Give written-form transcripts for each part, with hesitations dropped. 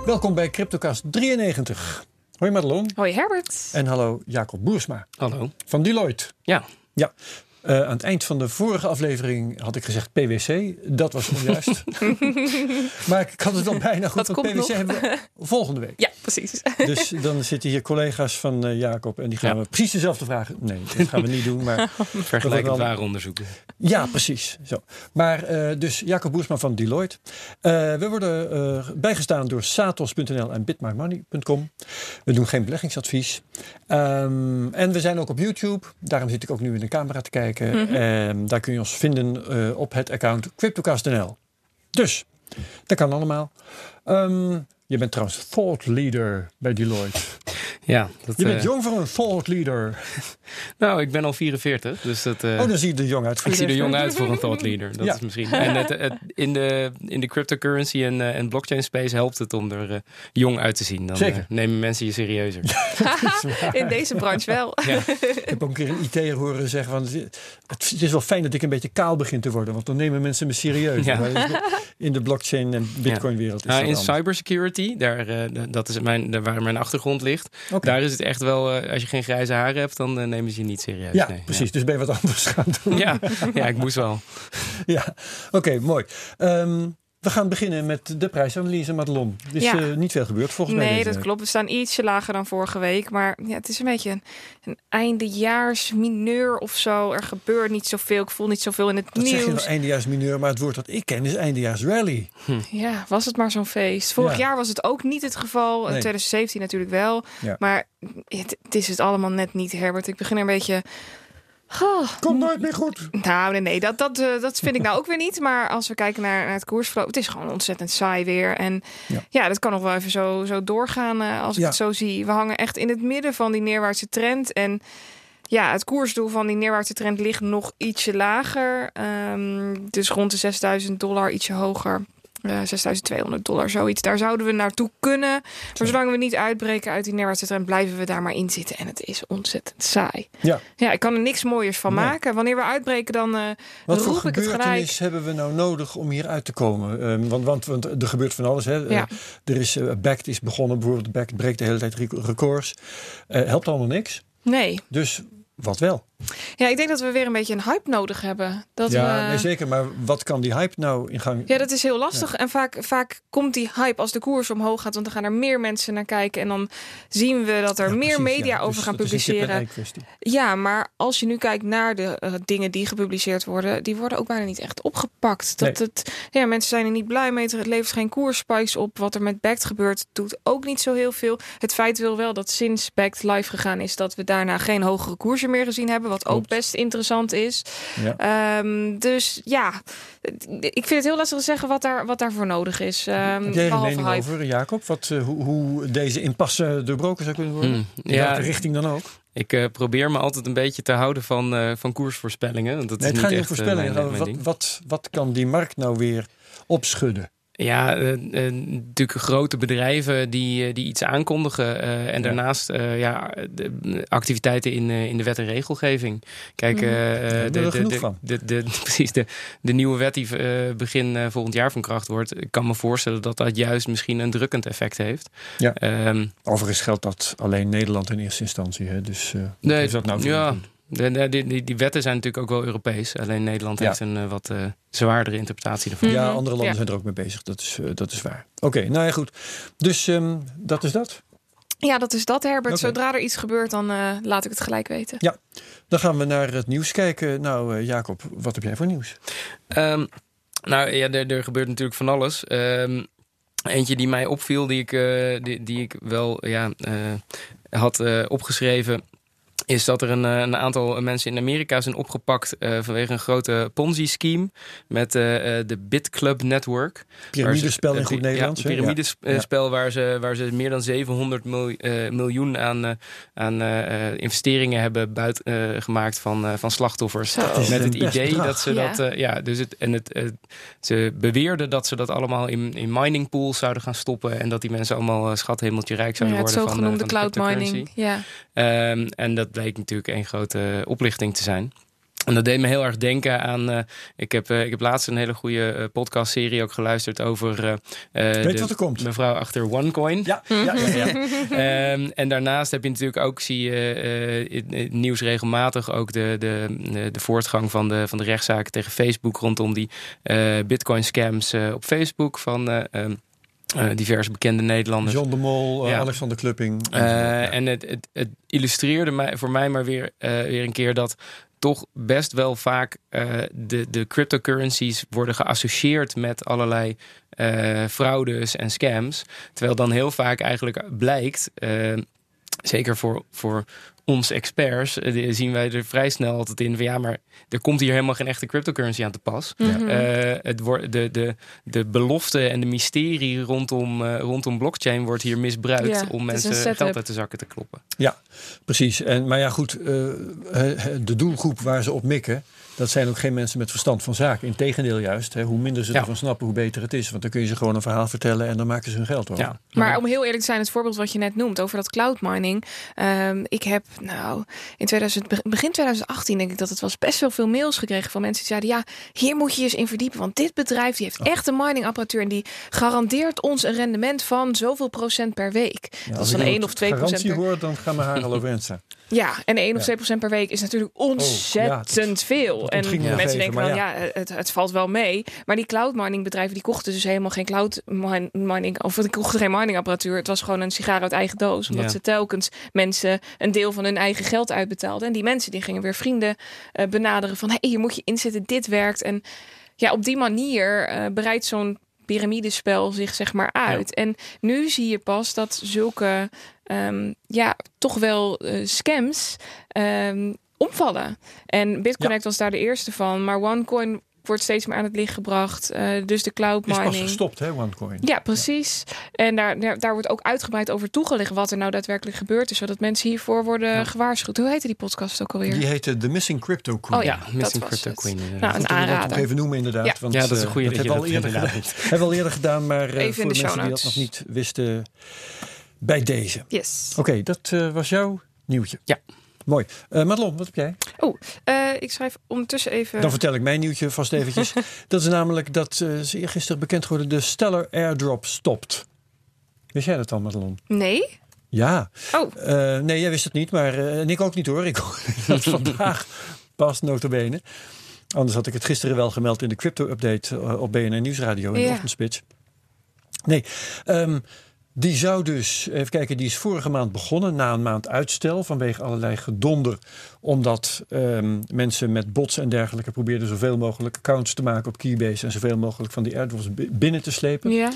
Welkom bij CryptoCast 93. Hoi Madelon. Hoi Herbert. En hallo Jacob Boersma. Hallo. Van Deloitte. Ja. Ja. Aan het eind van de vorige aflevering had ik gezegd PwC. Dat was onjuist. Maar ik had het al bijna goed. Dat Want komt PwC nog. hebben we volgende week. Ja, precies. Dus dan zitten hier collega's van Jacob. En die gaan we precies dezelfde vragen. Nee, dat gaan we niet doen. Maar Vergelijkend ware onderzoeken. ja, precies. Zo. Maar dus Jacob Boersma van Deloitte. We worden bijgestaan door Satos.nl en bitmymoney.com. We doen geen beleggingsadvies. En we zijn ook op YouTube. Daarom zit ik ook nu in de camera te kijken. Daar kun je ons vinden op het account CryptoCast.nl. Dus, dat kan allemaal. Je bent trouwens thought leader bij Deloitte. Ja, Je bent jong voor een thought leader. Nou, ik ben al 44, dus dat... dan zie je er jong uit. Ik zie er jong uit voor een thought leader. Dat is misschien. En in de cryptocurrency en blockchain space helpt het om er jong uit te zien. Dan nemen mensen je serieuzer. In deze branche wel. Ja. Ik heb ook een keer een IT'er horen zeggen van het is wel fijn dat ik een beetje kaal begin te worden, want dan nemen mensen me serieus. Ja. In de blockchain en bitcoin wereld is dat in anders. cybersecurity, dat is waar mijn achtergrond ligt. Okay. Daar is het echt wel, als je geen grijze haren hebt, dan nemen ze je niet serieus. Ja, nee, precies. Dus ben je wat anders gaan doen. Ja, ik moest wel. Ja, oké, mooi. We gaan beginnen met de prijsanalyse, Madelon. Er is niet veel gebeurd volgens mij. Nee, dat klopt. We staan ietsje lager dan vorige week. Maar ja, het is een beetje een eindejaars mineur of zo. Er gebeurt niet zoveel. Ik voel niet zoveel in het nieuws. Zeg je nou eindejaars mineur, maar het woord dat ik ken is eindejaars rally. Ja, was het maar zo'n feest. Vorig jaar was het ook niet het geval. Nee. 2017 natuurlijk wel. Ja. Maar het is het allemaal net niet, Herbert. Ik begin er een beetje... Komt nooit meer goed. Nou, nee, dat vind ik nou ook weer niet. Maar als we kijken naar het koersverloop, het is gewoon ontzettend saai weer. En ja dat kan nog wel even zo doorgaan als ik het zo zie. We hangen echt in het midden van die neerwaartse trend. En ja, het koersdoel van die neerwaartse trend ligt nog ietsje lager. Dus rond de $6.000, ietsje hoger. $6.200, zoiets. Daar zouden we naartoe kunnen. Maar zolang we niet uitbreken uit die neerwaartse trend, blijven we daar maar in zitten. En het is ontzettend saai. Ja, ik kan er niks mooiers van maken. Wanneer we uitbreken, dan wat roep voor ik het gelijk. gebeurtenis hebben we nou nodig om hier uit te komen? Want er gebeurt van alles. Hè? Ja. Er is Bakkt is begonnen. Bijvoorbeeld Bakkt breekt de hele tijd records. Helpt allemaal niks. Nee. Dus wat wel? Ja, ik denk dat we weer een beetje een hype nodig hebben. Nee, zeker. Maar wat kan die hype nou in gang... Ja, dat is heel lastig. Ja. En vaak komt die hype als de koers omhoog gaat. Want dan gaan er meer mensen naar kijken. En dan zien we dat er meer media over gaan publiceren. Ja, maar als je nu kijkt naar de dingen die gepubliceerd worden, die worden ook bijna niet echt opgepakt. Mensen zijn er niet blij mee. Het levert geen koersspikes op. Wat er met Bakkt gebeurt, doet ook niet zo heel veel. Het feit wil wel dat sinds Bakkt live gegaan is, dat we daarna geen hogere koersen meer gezien hebben. Wat ook best interessant is. Ja. Dus ja, ik vind het heel lastig te zeggen wat daarvoor nodig is. Heb jij een mening over, Jacob? Hoe deze impasse doorbroken zou kunnen worden? In welke richting dan ook? Ik probeer me altijd een beetje te houden van koersvoorspellingen. Want dat is niet gaat niet echt om voorspellingen. Wat kan die markt nou weer opschudden? Ja, natuurlijk grote bedrijven die iets aankondigen. En daarnaast de activiteiten in de wet en regelgeving. Kijk, precies de nieuwe wet die begin volgend jaar van kracht wordt. Ik kan me voorstellen dat juist misschien een drukkend effect heeft. Ja. Overigens geldt dat alleen Nederland in eerste instantie. Hè? Dus is dat nou voor die wetten zijn natuurlijk ook wel Europees. Alleen Nederland heeft een wat zwaardere interpretatie ervan. Ja, andere landen zijn er ook mee bezig. Dat is waar. Oké, nou ja, goed. Dus dat is dat. Ja, dat is dat, Herbert. Okay. Zodra er iets gebeurt, dan laat ik het gelijk weten. Ja, dan gaan we naar het nieuws kijken. Nou, Jacob, wat heb jij voor nieuws? Er gebeurt natuurlijk van alles. Eentje die mij opviel, die ik wel had opgeschreven, is dat er een aantal mensen in Amerika zijn opgepakt vanwege een grote Ponzi-scheme met de BitClub Network. Piramidespel in goed Nederlands. Ja, een piramidespel waar ze meer dan 700 miljoen aan investeringen hebben gemaakt van slachtoffers. Met het idee dat ze ze beweerden dat ze dat allemaal in mining pools zouden gaan stoppen en dat die mensen allemaal schathemeltje rijk zouden worden. Het zogenoemde cloud mining. Ja. En dat bleek natuurlijk een grote oplichting te zijn. En dat deed me heel erg denken aan... Ik heb laatst een hele goede podcastserie ook geluisterd over... Weet wat er komt? Mevrouw achter OneCoin. Ja. En daarnaast heb je natuurlijk ook, zie je in het nieuws regelmatig ook de voortgang van de rechtszaken tegen Facebook rondom die Bitcoin scams op Facebook van... diverse bekende Nederlanders. John de Mol, Alexander Klupping. En het illustreerde voor mij maar weer een keer dat toch best wel vaak de cryptocurrencies worden geassocieerd met allerlei fraudes en scams. Terwijl dan heel vaak eigenlijk blijkt, zeker voor ons experts, zien wij er vrij snel altijd in van ja, maar er komt hier helemaal geen echte cryptocurrency aan te pas. Mm-hmm. De belofte en de mysterie rondom blockchain wordt hier misbruikt om mensen geld uit de zakken te kloppen. Ja, precies. Maar ja, goed, de doelgroep waar ze op mikken, dat zijn ook geen mensen met verstand van zaken. Integendeel juist. Hoe minder ze ervan snappen, hoe beter het is. Want dan kun je ze gewoon een verhaal vertellen en dan maken ze hun geld over. Ja. Maar om heel eerlijk te zijn, het voorbeeld wat je net noemt over dat cloud mining. Ik heb in begin 2018 denk ik dat het was best wel veel mails gekregen van mensen die zeiden ja, hier moet je eens in verdiepen. Want dit bedrijf die heeft echt een miningapparatuur en die garandeert ons een rendement van zoveel procent per week. Ja, dat is dan 1 of 2% per week. Als je hoort, dan gaan we haar al overeensen. Ja, en 1 of 2% per week is natuurlijk ontzettend veel. En mensen denken van het valt wel mee. Maar die cloud mining bedrijven die kochten dus helemaal geen cloud mining, of die kochten geen miningapparatuur. Het was gewoon een sigaar uit eigen doos. Omdat ze telkens mensen een deel van hun eigen geld uitbetaalden. En die mensen die gingen weer vrienden benaderen van hier moet je inzetten, dit werkt. En ja, op die manier bereidt zo'n piramidespel zich zeg maar uit. Ja. En nu zie je pas dat zulke toch wel scams omvallen. En BitConnect was daar de eerste van. Maar OneCoin wordt steeds meer aan het licht gebracht. Dus de cloud mining. Is pas gestopt, hè, OneCoin? Ja, precies. Ja. En daar wordt ook uitgebreid over toegelicht wat er nou daadwerkelijk gebeurd is. Zodat mensen hiervoor worden gewaarschuwd. Hoe heette die podcast ook alweer? Die heette The Missing Crypto Queen. Oh ja, Missing Crypto Queen. Nou, een aanrader. Dat nog even noemen inderdaad. Ja, want, dat is een goede dat hebben we al eerder gedaan. Maar even voor de mensen die dat nog niet wisten, bij deze. Yes. Oké, dat was jouw nieuwtje. Ja. Mooi. Madelon, wat heb jij? Ik schrijf ondertussen even... Dan vertel ik mijn nieuwtje vast eventjes. Dat is namelijk dat ze gisteren bekend geworden de Stellar Airdrop stopt. Wist jij dat al, Madelon? Nee. Ja. Oh. Nee, jij wist het niet, maar en ik ook niet hoor. Ik hoorde dat vandaag pas nota bene. Anders had ik het gisteren wel gemeld in de crypto-update op BNR Nieuwsradio in de ochtendspits. Nee, die zou dus, even kijken, die is vorige maand begonnen na een maand uitstel vanwege allerlei gedonder. Omdat mensen met bots en dergelijke probeerden zoveel mogelijk accounts te maken op Keybase en zoveel mogelijk van die airdrops binnen te slepen. Ja.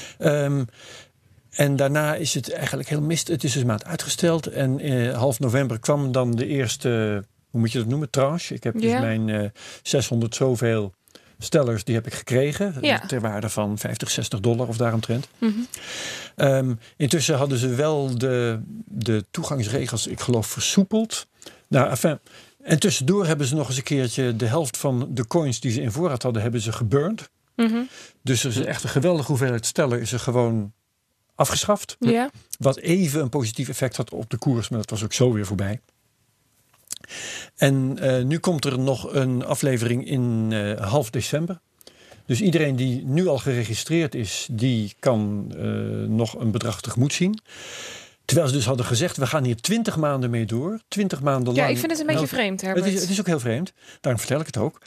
En daarna is het eigenlijk heel mist. Het is dus een maand uitgesteld en half november kwam dan de eerste, hoe moet je dat noemen, tranche. Ik heb dus mijn 600 zoveel stellers, die heb ik gekregen. Ter waarde van $50-$60 of daaromtrent. Mm-hmm. Intussen hadden ze wel de toegangsregels, ik geloof, versoepeld. Nou, enfin, en tussendoor hebben ze nog eens een keertje de helft van de coins die ze in voorraad hadden, hebben ze geburnt. Mm-hmm. Dus er is echt een geweldige hoeveelheid steller is er gewoon afgeschaft. Ja. Wat even een positief effect had op de koers, maar dat was ook zo weer voorbij. En nu komt er nog een aflevering in half december. Dus iedereen die nu al geregistreerd is, die kan nog een bedrag tegemoet zien. Terwijl ze dus hadden gezegd, we gaan hier 20 maanden mee door. 20 maanden lang. Ja, ik vind het een beetje vreemd, Herbert. Het is ook heel vreemd. Daarom vertel ik het ook.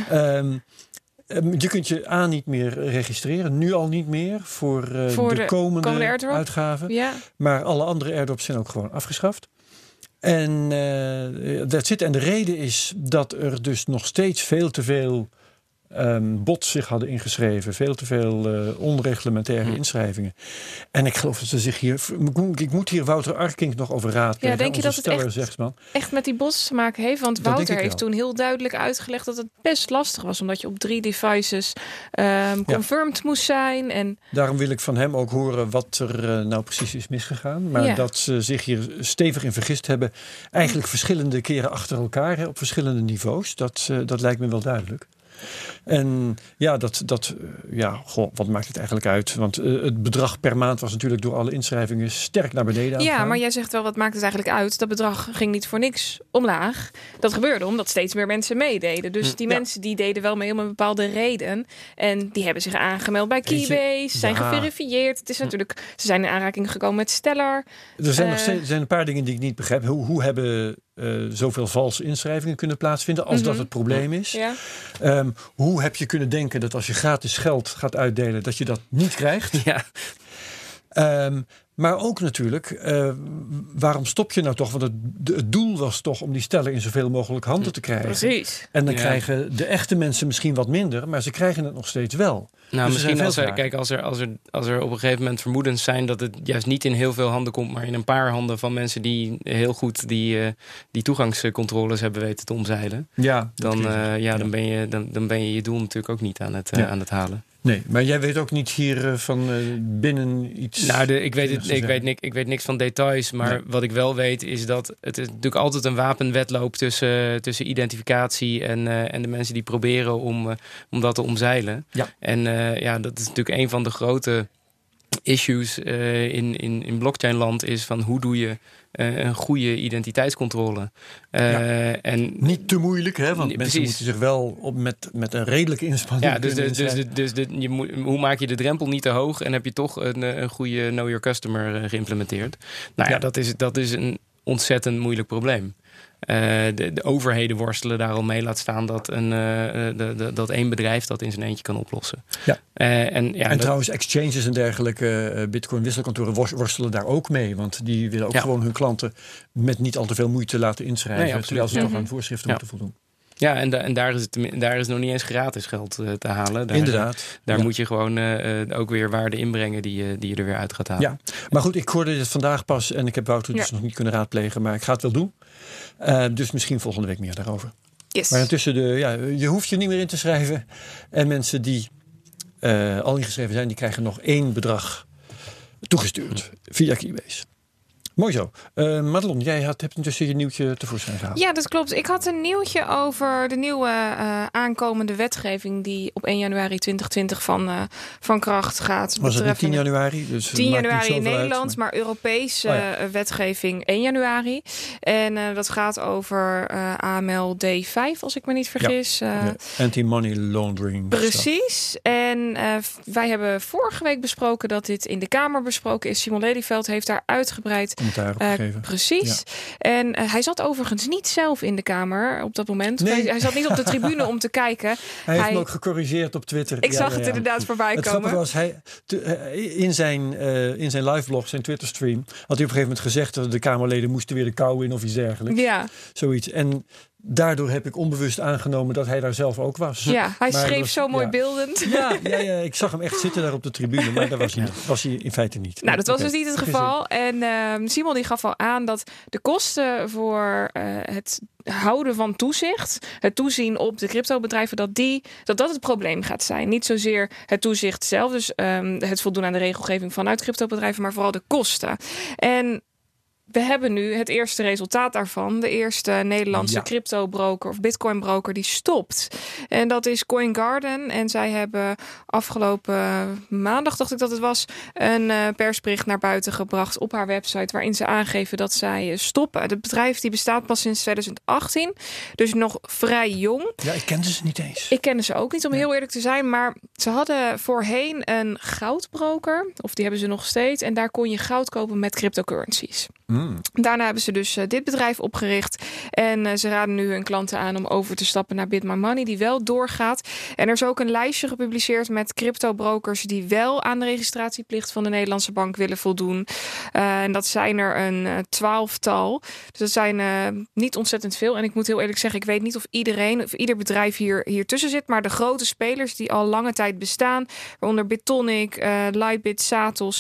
Je kunt je niet meer registreren. Nu al niet meer voor de komende uitgaven. Ja. Maar alle andere airdrops zijn ook gewoon afgeschaft. En that's it. En de reden is dat er dus nog steeds veel te veel bots zich hadden ingeschreven. Veel te veel onreglementaire inschrijvingen. En ik geloof dat ze zich hier... Ik moet hier Wouter Arkink nog over raadplegen. Ja, denk je dat het echt met die bots te maken heeft? Want Wouter heeft toen heel duidelijk uitgelegd dat het best lastig was. Omdat je op 3 devices confirmed moest zijn. En daarom wil ik van hem ook horen wat er nou precies is misgegaan. Maar dat ze zich hier stevig in vergist hebben. Eigenlijk verschillende keren achter elkaar op verschillende niveaus. Dat lijkt me wel duidelijk. En wat maakt het eigenlijk uit? Want het bedrag per maand was natuurlijk door alle inschrijvingen sterk naar beneden aan. Ja, maar jij zegt wel, wat maakt het eigenlijk uit? Dat bedrag ging niet voor niks omlaag. Dat gebeurde omdat steeds meer mensen meededen. Dus die mensen die deden wel mee om een bepaalde reden. En die hebben zich aangemeld bij Keybase, zijn geverifieerd. Het is natuurlijk, ze zijn in aanraking gekomen met Stellar. Er zijn een paar dingen die ik niet begrijp. Hoe hebben zoveel valse inschrijvingen kunnen plaatsvinden als dat het probleem is? Ja. Hoe heb je kunnen denken dat als je gratis geld gaat uitdelen, dat je dat niet krijgt? Ja. Maar ook natuurlijk, waarom stop je nou toch? Want het doel was toch om die stellen in zoveel mogelijk handen te krijgen. Precies. En dan krijgen de echte mensen misschien wat minder, maar ze krijgen het nog steeds wel. Nou, dus misschien als er op een gegeven moment vermoedens zijn dat het juist niet in heel veel handen komt, maar in een paar handen van mensen die heel goed die toegangscontroles hebben weten te omzeilen. Ja, dan ben je je doel natuurlijk ook niet aan het halen. Nee, maar jij weet ook niet hier van binnen iets. Nou, ik weet niks van details. Maar wat ik wel weet is dat het is natuurlijk altijd een wapenwedloop tussen identificatie en de mensen die proberen om dat te omzeilen. Ja. En dat is natuurlijk een van de grote issues in blockchainland is van hoe doe je een goede identiteitscontrole. En niet te moeilijk, hè? Want mensen moeten zich wel met een redelijke inspanning. Ja, hoe maak je de drempel niet te hoog en heb je toch een goede Know Your Customer geïmplementeerd? Nou dat is een ontzettend moeilijk probleem. De overheden worstelen daar al mee, laat staan dat één bedrijf dat in zijn eentje kan oplossen. Ja. En trouwens, exchanges en dergelijke Bitcoin wisselkantoren worstelen daar ook mee. Want die willen ook gewoon hun klanten met niet al te veel moeite laten inschrijven. Terwijl ze toch aan voorschriften moeten voldoen. Ja, en daar is nog niet eens gratis geld te halen. Inderdaad. Daar moet je gewoon ook weer waarde inbrengen die je er weer uit gaat halen. Ja, maar goed, ik hoorde dit vandaag pas en ik heb Wouter dus nog niet kunnen raadplegen. Maar ik ga het wel doen. Dus misschien volgende week meer daarover. Yes. Maar intussen, je hoeft je niet meer in te schrijven. En mensen die al ingeschreven zijn, die krijgen nog 1 bedrag toegestuurd via Keybase. Mooi zo. Madelon, jij hebt intussen je nieuwtje tevoorschijn gehaald. Ja, dat klopt. Ik had een nieuwtje over de nieuwe aankomende wetgeving die op 1 januari 2020 van kracht gaat. Was het niet 10 januari? Dus 10 januari in Nederland, maar Europese wetgeving 1 januari. En dat gaat over AML D5, als ik me niet vergis. Anti-money laundering. Precies. Stuff. En wij hebben vorige week besproken dat dit in de Kamer besproken is. Simon Lelyveld heeft daar uitgebreid precies. Ja. En hij zat overigens niet zelf in de Kamer op dat moment. Nee. Hij zat niet op de tribune om te kijken. Hij heeft me ook gecorrigeerd op Twitter. Ik zag het inderdaad voorbij komen. Het grappige was, in zijn liveblog, zijn Twitterstream, had hij op een gegeven moment gezegd dat de Kamerleden moesten weer de kou in of iets dergelijks. Ja. Zoiets. En daardoor heb ik onbewust aangenomen dat hij daar zelf ook was. Ja, hij schreef zo mooi beeldend. Ja, ik zag hem echt zitten daar op de tribune, maar daar was hij in feite niet. Nou, dat was dus niet het geval. En Simon die gaf al aan dat de kosten voor het houden van toezicht, het toezien op de cryptobedrijven, dat het probleem gaat zijn. Niet zozeer het toezicht zelf, dus het voldoen aan de regelgeving vanuit cryptobedrijven, maar vooral de kosten. En we hebben nu het eerste resultaat daarvan. De eerste Nederlandse crypto-broker of bitcoin-broker die stopt. En dat is CoinGarden. En zij hebben afgelopen maandag, dacht ik dat het was, een persbericht naar buiten gebracht op haar website, waarin ze aangeven dat zij stoppen. Het bedrijf die bestaat pas sinds 2018. Dus nog vrij jong. Ja, ik kende ze niet eens. Ik kende ze ook niet, om heel eerlijk te zijn. Maar ze hadden voorheen een goudbroker. Of die hebben ze nog steeds. En daar kon je goud kopen met cryptocurrencies. Daarna hebben ze dus dit bedrijf opgericht. En ze raden nu hun klanten aan om over te stappen naar Bit My Money, die wel doorgaat. En er is ook een lijstje gepubliceerd met cryptobrokers die wel aan de registratieplicht van de Nederlandse bank willen voldoen. En dat zijn er een 12-tal. Dus dat zijn niet ontzettend veel. En ik moet heel eerlijk zeggen, ik weet niet of ieder bedrijf hier tussen zit. Maar de Spelers die al lange tijd bestaan, waaronder BitTonic, Lightbit, Satos,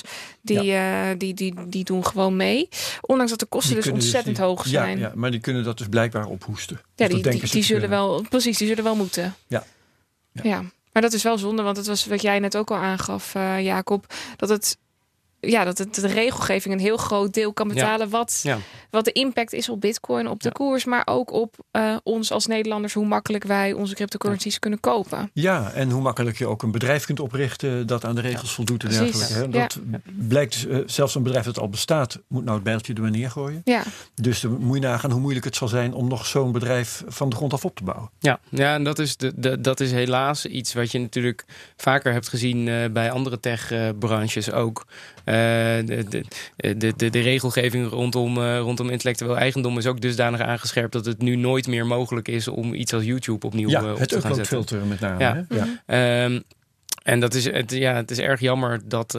die doen gewoon mee. Ondanks dat de kosten dus ontzettend hoog zijn. Ja, maar die kunnen dat dus blijkbaar ophoesten. Ja, die zullen wel, precies, die zullen wel moeten. Ja. Maar dat is wel zonde, want het was wat jij net ook al aangaf, Jacob, dat het dat de regelgeving een heel groot deel kan betalen. Wat de impact is op Bitcoin, op de koers, maar ook op ons als Nederlanders, hoe makkelijk wij onze cryptocurrencies kunnen kopen. Ja, en hoe makkelijk je ook een bedrijf kunt oprichten dat aan de regels voldoet en dergelijke. Hè? Dat blijkt, zelfs een bedrijf dat al bestaat, moet nou het bijltje er maar neergooien. Ja. Dus dan moet je nagaan hoe moeilijk het zal zijn om nog zo'n bedrijf van de grond af op te bouwen. Ja, en dat is helaas iets wat je natuurlijk vaker hebt gezien bij andere tech-branches ook. De regelgeving rondom intellectueel eigendom is ook dusdanig aangescherpt dat het nu nooit meer mogelijk is om iets als YouTube opnieuw op te gaan zetten. Het uploadfilter met name. En het is erg jammer dat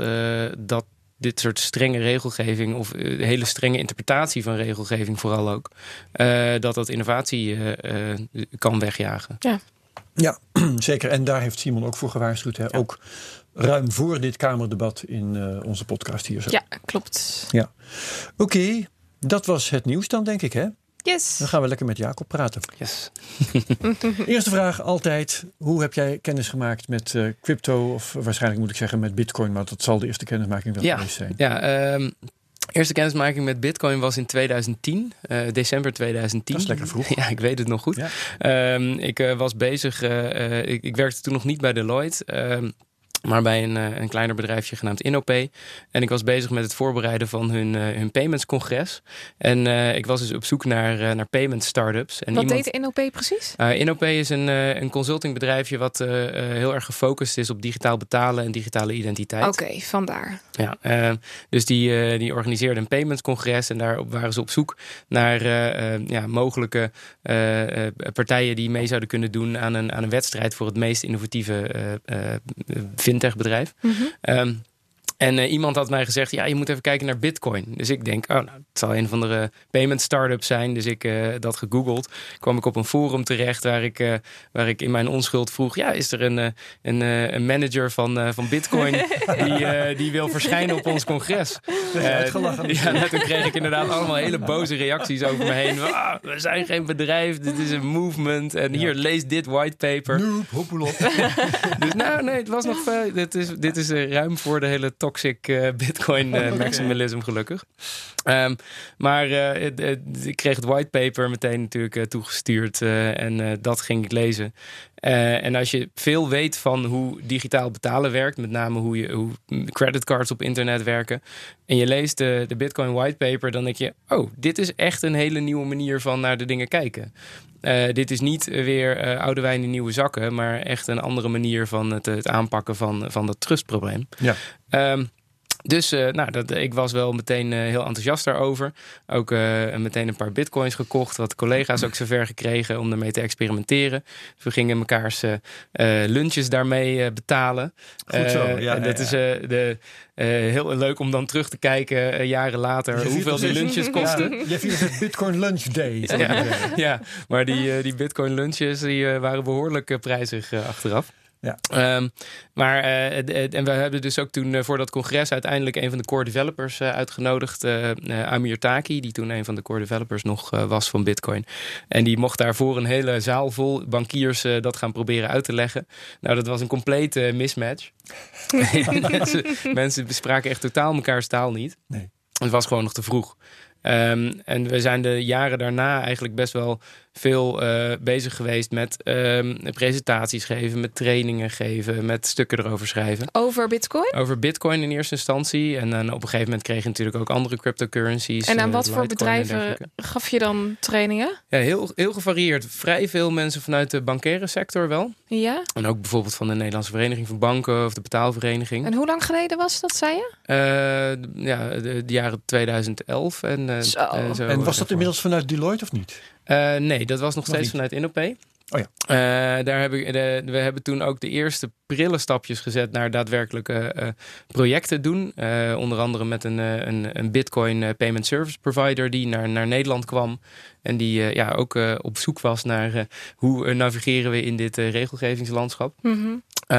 dit soort strenge regelgeving of hele strenge interpretatie van regelgeving vooral ook, dat innovatie kan wegjagen. Ja, zeker. En daar heeft Simon ook voor gewaarschuwd. Hè? Ja. Ook ruim voor dit Kamerdebat in onze podcast hier zo. Ja, klopt. Ja. Oké, dat was het nieuws dan, denk ik, hè? Yes. Dan gaan we lekker met Jacob praten. Yes. Eerste vraag altijd. Hoe heb jij kennis gemaakt met crypto? Of waarschijnlijk moet ik zeggen met Bitcoin. Maar dat zal de eerste kennismaking wel geweest zijn. Ja, eerste kennismaking met Bitcoin was in 2010. December 2010. Dat is lekker vroeg. Ja, ik weet het nog goed. Ja. Ik was bezig. Ik werkte toen nog niet bij Deloitte. Maar bij een kleiner bedrijfje genaamd InnoPay. En ik was bezig met het voorbereiden van hun payments congres. En ik was dus op zoek naar payment startups. En wat deed InnoPay precies? InnoPay is een consultingbedrijfje wat heel erg gefocust is op digitaal betalen en digitale identiteit. Oké, vandaar. Ja, dus die organiseerde een payments congres. En daarop waren ze op zoek naar mogelijke partijen die mee zouden kunnen doen aan een wedstrijd voor het meest innovatieve fintech-bedrijf. Mm-hmm. En iemand had mij gezegd, je moet even kijken naar Bitcoin. Dus ik denk, het zal een van de payment startups zijn. Dus ik dat gegoogeld. Kwam ik op een forum terecht waar ik in mijn onschuld vroeg, is er een manager van Bitcoin die wil verschijnen op ons congres? Toen kreeg ik inderdaad allemaal hele boze reacties over me heen. We zijn geen bedrijf, dit is een movement. En hier, lees dit whitepaper. Noep, hoppelop. Dus nee, het was nog dit is ruim voor de hele toxic Bitcoin maximalism gelukkig. Maar ik kreeg het whitepaper meteen natuurlijk toegestuurd en dat ging ik lezen. En als je veel weet van hoe digitaal betalen werkt, met name hoe creditcards op internet werken, en je leest de Bitcoin whitepaper, dan denk je, dit is echt een hele nieuwe manier van naar de dingen kijken. Dit is niet weer oude wijn in nieuwe zakken, maar echt een andere manier van het aanpakken van dat trustprobleem. Ja. Dus ik was wel meteen heel enthousiast daarover. Ook meteen een paar bitcoins gekocht. Wat collega's ook zover gekregen om ermee te experimenteren. Dus we gingen mekaars lunches daarmee betalen. Goed zo. Dat is heel leuk om dan terug te kijken jaren later hoeveel die lunches kosten. Je viert het Bitcoin Lunch Day. Maar die bitcoin lunches die waren behoorlijk prijzig achteraf. Ja. En we hebben dus ook toen voor dat congres uiteindelijk een van de core developers uitgenodigd. Amir Taki, die toen een van de core developers nog was van Bitcoin. En die mocht daarvoor een hele zaal vol bankiers dat gaan proberen uit te leggen. Nou, dat was een complete mismatch. mensen bespraken echt totaal mekaars taal niet. Nee. Het was gewoon nog te vroeg. En we zijn de jaren daarna eigenlijk best wel veel bezig geweest met presentaties geven, met trainingen geven, met stukken erover schrijven. Over Bitcoin? Over Bitcoin in eerste instantie. En dan op een gegeven moment kreeg je natuurlijk ook andere cryptocurrencies. En aan wat voor bedrijven gaf je dan trainingen? Ja, heel gevarieerd. Vrij veel mensen vanuit de bankaire sector wel. Ja? En ook bijvoorbeeld van de Nederlandse Vereniging van Banken of de Betaalvereniging. En hoe lang geleden was dat, zei je? De jaren 2011. En was dat inmiddels vanuit Deloitte of niet? Nee, dat was nog steeds vanuit InnoPay. Oh ja. We hebben toen ook de eerste prille stapjes gezet naar daadwerkelijke projecten doen. Onder andere met een Bitcoin payment service provider die naar Nederland kwam. En die ook op zoek was naar hoe navigeren we in dit regelgevingslandschap. Mm-hmm.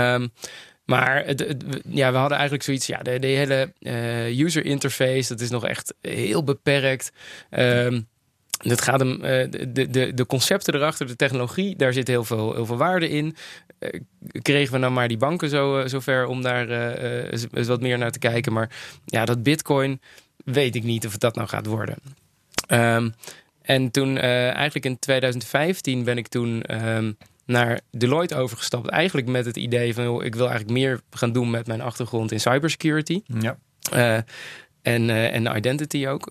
Maar we hadden eigenlijk zoiets, de hele user interface, dat is nog echt heel beperkt. Het gaat hem, de concepten erachter, de technologie, daar zit heel veel waarde in. Kregen we nou maar die banken zover om daar eens wat meer naar te kijken. Maar ja, dat Bitcoin, weet ik niet of het dat nou gaat worden. En toen, eigenlijk in 2015 ben ik toen naar Deloitte overgestapt. Eigenlijk met het idee van, ik wil eigenlijk meer gaan doen met mijn achtergrond in cybersecurity. Ja. En identity ook.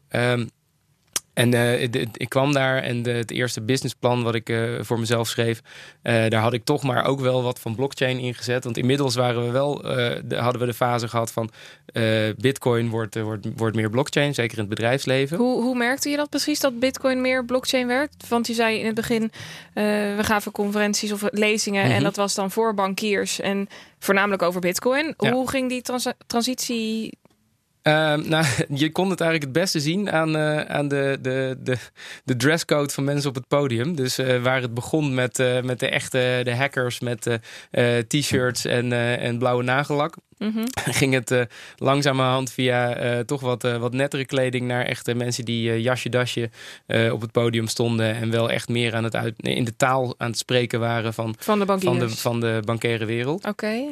Ik kwam daar en het eerste businessplan wat ik voor mezelf schreef, daar had ik toch maar ook wel wat van blockchain ingezet. Want inmiddels waren we hadden we de fase gehad van Bitcoin wordt meer blockchain, zeker in het bedrijfsleven. Hoe merkte je dat precies, dat Bitcoin meer blockchain werd? Want je zei in het begin, we gaven conferenties of lezingen en dat was dan voor bankiers en voornamelijk over Bitcoin. Ja. Hoe ging die transitie? Je kon het eigenlijk het beste zien aan de dresscode van mensen op het podium. Dus waar het begon met de hackers met t-shirts en blauwe nagellak. Mm-hmm. Ging het langzamerhand via toch wat nettere kleding naar echte mensen die jasje-dasje op het podium stonden en wel echt meer in de taal aan het spreken waren van de bankiers. Van de bankaire wereld. Oké.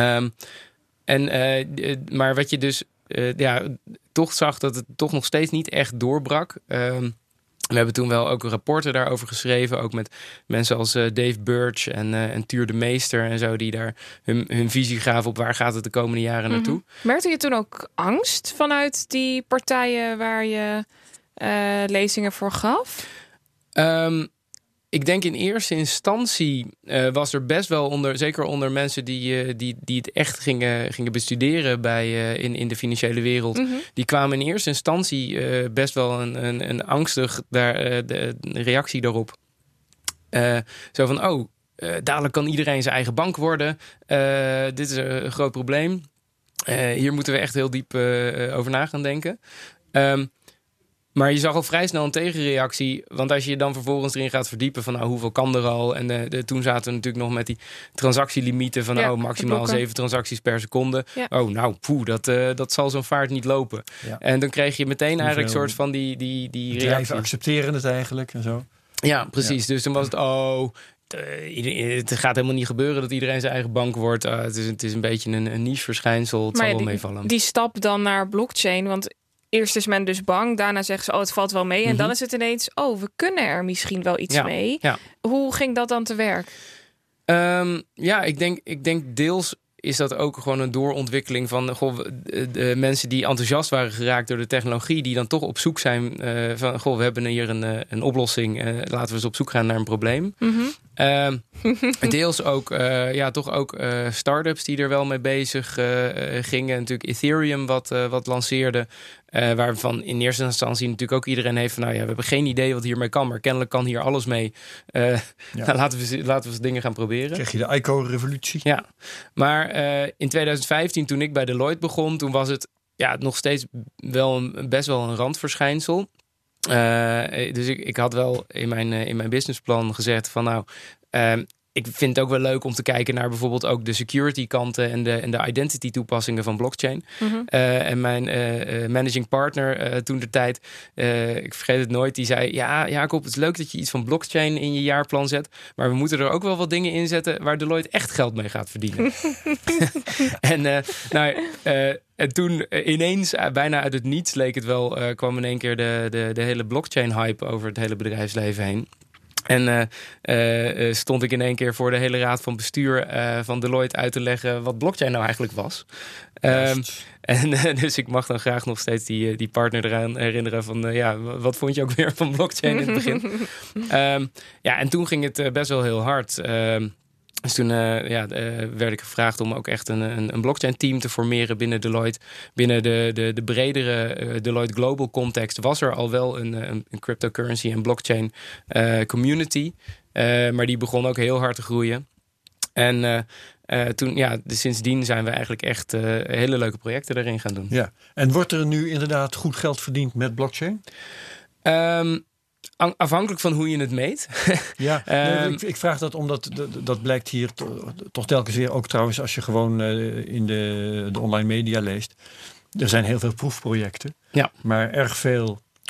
Maar wat je dus toch zag dat het toch nog steeds niet echt doorbrak. We hebben toen wel ook rapporten daarover geschreven. Ook met mensen als Dave Birch en Tuur de Meester en zo. Die daar hun visie gaven op waar gaat het de komende jaren naartoe. Mm-hmm. Merkte je toen ook angst vanuit die partijen waar je lezingen voor gaf? Ik denk in eerste instantie was er best wel zeker onder mensen die het echt gingen bestuderen in de financiële wereld. Mm-hmm. Die kwamen in eerste instantie best wel een angstig de reactie daarop. Zo van, dadelijk kan iedereen zijn eigen bank worden. Dit is een groot probleem. Hier moeten we echt heel diep over na gaan denken. Maar je zag al vrij snel een tegenreactie. Want als je dan vervolgens erin gaat verdiepen van hoeveel kan er al. En toen zaten we natuurlijk nog met die transactielimieten van maximaal 7 transacties per seconde. Ja. Dat zal zo'n vaart niet lopen. Ja. En dan kreeg je meteen eigenlijk een soort van die reactie. Accepteren het eigenlijk en zo. Ja, precies. Ja. Dus toen was het het gaat helemaal niet gebeuren dat iedereen zijn eigen bank wordt. Het is een beetje een niche verschijnsel. Het zal wel meevallen. Die stap dan naar blockchain, want eerst is men dus bang, daarna zeggen ze, het valt wel mee. En dan is het ineens, we kunnen er misschien wel iets mee. Ja. Hoe ging dat dan te werk? Ik denk deels is dat ook gewoon een doorontwikkeling van de mensen die enthousiast waren geraakt door de technologie, die dan toch op zoek zijn van, we hebben hier een oplossing. Laten we eens op zoek gaan naar een probleem. Mm-hmm. Deels ook, toch ook start-ups die er wel mee bezig gingen. Natuurlijk Ethereum wat lanceerde. Waarvan in eerste instantie natuurlijk ook iedereen heeft van, we hebben geen idee wat hiermee kan, maar kennelijk kan hier alles mee. Laten we eens dingen gaan proberen. Krijg je de ICO-revolutie? Ja, maar in 2015 toen ik bij Deloitte begon, toen was het nog steeds best wel een randverschijnsel. Dus ik had wel in mijn businessplan gezegd van ik vind het ook wel leuk om te kijken naar bijvoorbeeld ook de security kanten en de identity toepassingen van blockchain. Mm-hmm. En mijn managing partner toen de tijd, ik vergeet het nooit, die zei, Jacob, het is leuk dat je iets van blockchain in je jaarplan zet, maar we moeten er ook wel wat dingen in zetten waar Deloitte echt geld mee gaat verdienen. En toen ineens, bijna uit het niets leek het wel, kwam in één keer de hele blockchain hype over het hele bedrijfsleven heen. En stond ik in één keer voor de hele raad van bestuur van Deloitte uit te leggen wat blockchain nou eigenlijk was. Dus ik mag dan graag nog steeds die partner eraan herinneren van wat vond je ook weer van blockchain in het begin? En toen ging het best wel heel hard. Dus toen werd ik gevraagd om ook echt een blockchain team te formeren binnen Deloitte. Binnen de bredere Deloitte Global context was er al wel een cryptocurrency en blockchain community. Maar die begon ook heel hard te groeien. En toen, sindsdien zijn we eigenlijk echt hele leuke projecten daarin gaan doen. Ja. En wordt er nu inderdaad goed geld verdiend met blockchain? Afhankelijk van hoe je het meet. Ik vraag dat omdat dat blijkt hier toch telkens weer. Ook trouwens als je gewoon in de online media leest. Er zijn heel veel proefprojecten. Ja. Maar erg veel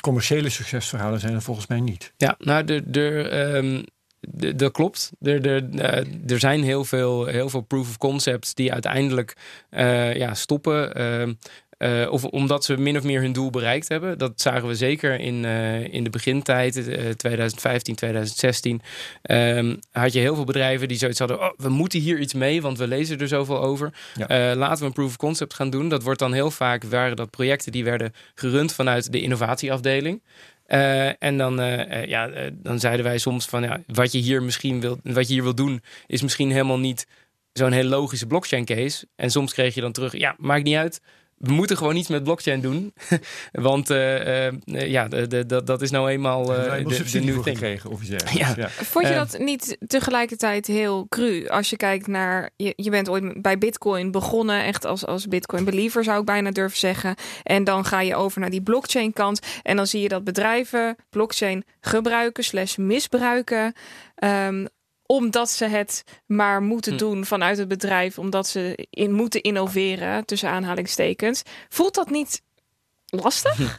commerciële succesverhalen zijn er volgens mij niet. Ja, nou, dat klopt. Er zijn heel veel proof of concepts die uiteindelijk stoppen. Of omdat ze min of meer hun doel bereikt hebben. Dat zagen we zeker in de begintijd, 2015, 2016. Had je heel veel bedrijven die zoiets hadden. We moeten hier iets mee, want we lezen er zoveel over. Ja. Laten we een proof of concept gaan doen. Dat wordt dan heel vaak, waren dat projecten die werden gerund vanuit de innovatieafdeling. En dan zeiden wij soms van wat je hier wil doen, is misschien helemaal niet zo'n heel logische blockchain case. En soms kreeg je dan terug, maakt niet uit. We moeten gewoon iets met blockchain doen. Want dat is nou eenmaal de new thing. Gekregen, of ja. Vond je dat niet tegelijkertijd heel cru? Als je kijkt naar... Je bent ooit bij Bitcoin begonnen. Echt als Bitcoin believer zou ik bijna durven zeggen. En dan ga je over naar die blockchain kant. En dan zie je dat bedrijven blockchain gebruiken / misbruiken. Omdat ze het maar moeten doen vanuit het bedrijf. Omdat ze moeten innoveren, tussen aanhalingstekens. Voelt dat niet lastig?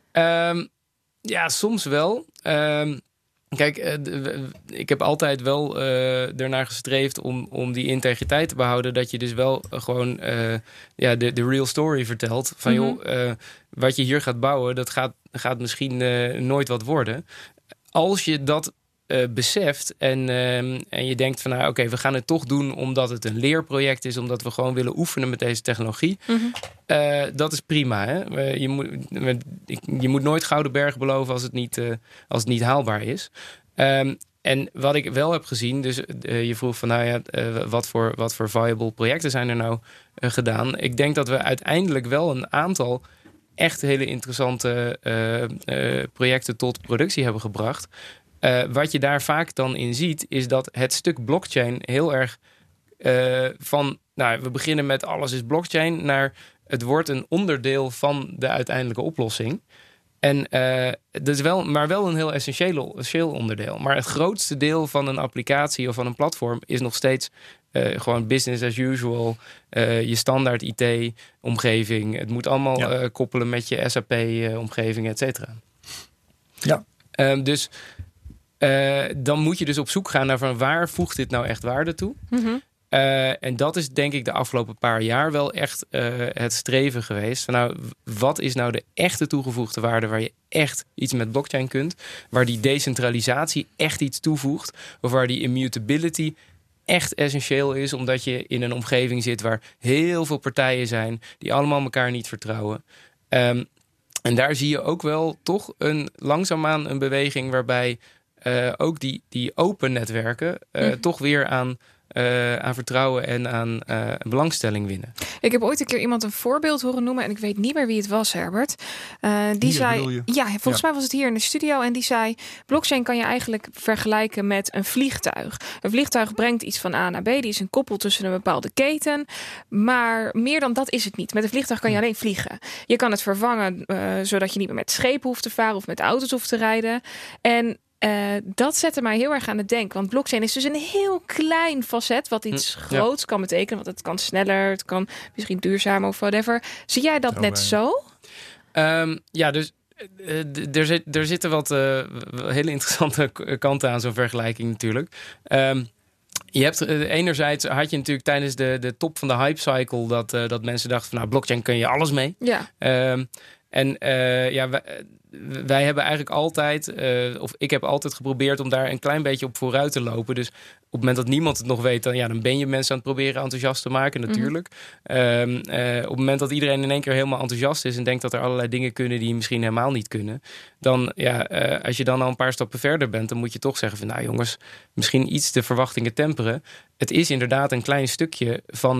Soms wel. Kijk, ik heb altijd wel ernaar gestreefd om die integriteit te behouden. Dat je dus wel gewoon de real story vertelt. Van wat je hier gaat bouwen, dat gaat misschien nooit wat worden. Als je dat beseft en je denkt van oké, we gaan het toch doen omdat het een leerproject is, omdat we gewoon willen oefenen met deze technologie. Dat is prima. Hè? Je moet nooit gouden bergen beloven als het niet haalbaar is. En wat ik wel heb gezien, dus je vroeg van wat voor viable projecten zijn er nou gedaan. Ik denk dat we uiteindelijk wel een aantal echt hele interessante projecten tot productie hebben gebracht. Wat je daar vaak dan in ziet, is dat het stuk blockchain heel erg we beginnen met alles is blockchain, naar het wordt een onderdeel van de uiteindelijke oplossing. En dat is wel een heel essentieel onderdeel. Maar het grootste deel van een applicatie of van een platform is nog steeds gewoon business as usual. Je standaard IT-omgeving. Het moet allemaal koppelen met je SAP-omgeving, et cetera. Ja. Dus dan moet je dus op zoek gaan naar van waar voegt dit nou echt waarde toe? En dat is denk ik de afgelopen paar jaar wel echt het streven geweest. Van, wat is nou de echte toegevoegde waarde waar je echt iets met blockchain kunt? Waar die decentralisatie echt iets toevoegt? Of waar die immutability echt essentieel is, omdat je in een omgeving zit waar heel veel partijen zijn die allemaal elkaar niet vertrouwen. En daar zie je ook wel toch langzaamaan een beweging waarbij ook die open netwerken toch weer aan vertrouwen en aan belangstelling winnen. Ik heb ooit een keer iemand een voorbeeld horen noemen en ik weet niet meer wie het was, Herbert. Die zei, volgens mij was het hier in de studio en die zei, blockchain kan je eigenlijk vergelijken met een vliegtuig. Een vliegtuig brengt iets van A naar B, die is een koppel tussen een bepaalde keten, maar meer dan dat is het niet. Met een vliegtuig kan je alleen vliegen. Je kan het vervangen zodat je niet meer met schepen hoeft te varen of met auto's hoeft te rijden. En dat zette mij heel erg aan het denken. Want blockchain is dus een heel klein facet wat iets groots kan betekenen. Want het kan sneller, het kan misschien duurzamer of whatever. Zie jij dat net zo? Dus er zitten wat hele interessante kanten aan zo'n vergelijking natuurlijk. Je hebt enerzijds had je natuurlijk tijdens de top van de hype cycle dat mensen dachten van blockchain kun je alles mee. Ja. Wij hebben eigenlijk altijd, of ik heb altijd geprobeerd om daar een klein beetje op vooruit te lopen. Dus op het moment dat niemand het nog weet, dan ben je mensen aan het proberen enthousiast te maken natuurlijk. Op het moment dat iedereen in één keer helemaal enthousiast is en denkt dat er allerlei dingen kunnen die misschien helemaal niet kunnen, dan als je dan al een paar stappen verder bent, dan moet je toch zeggen van jongens, misschien iets de verwachtingen temperen. Het is inderdaad een klein stukje van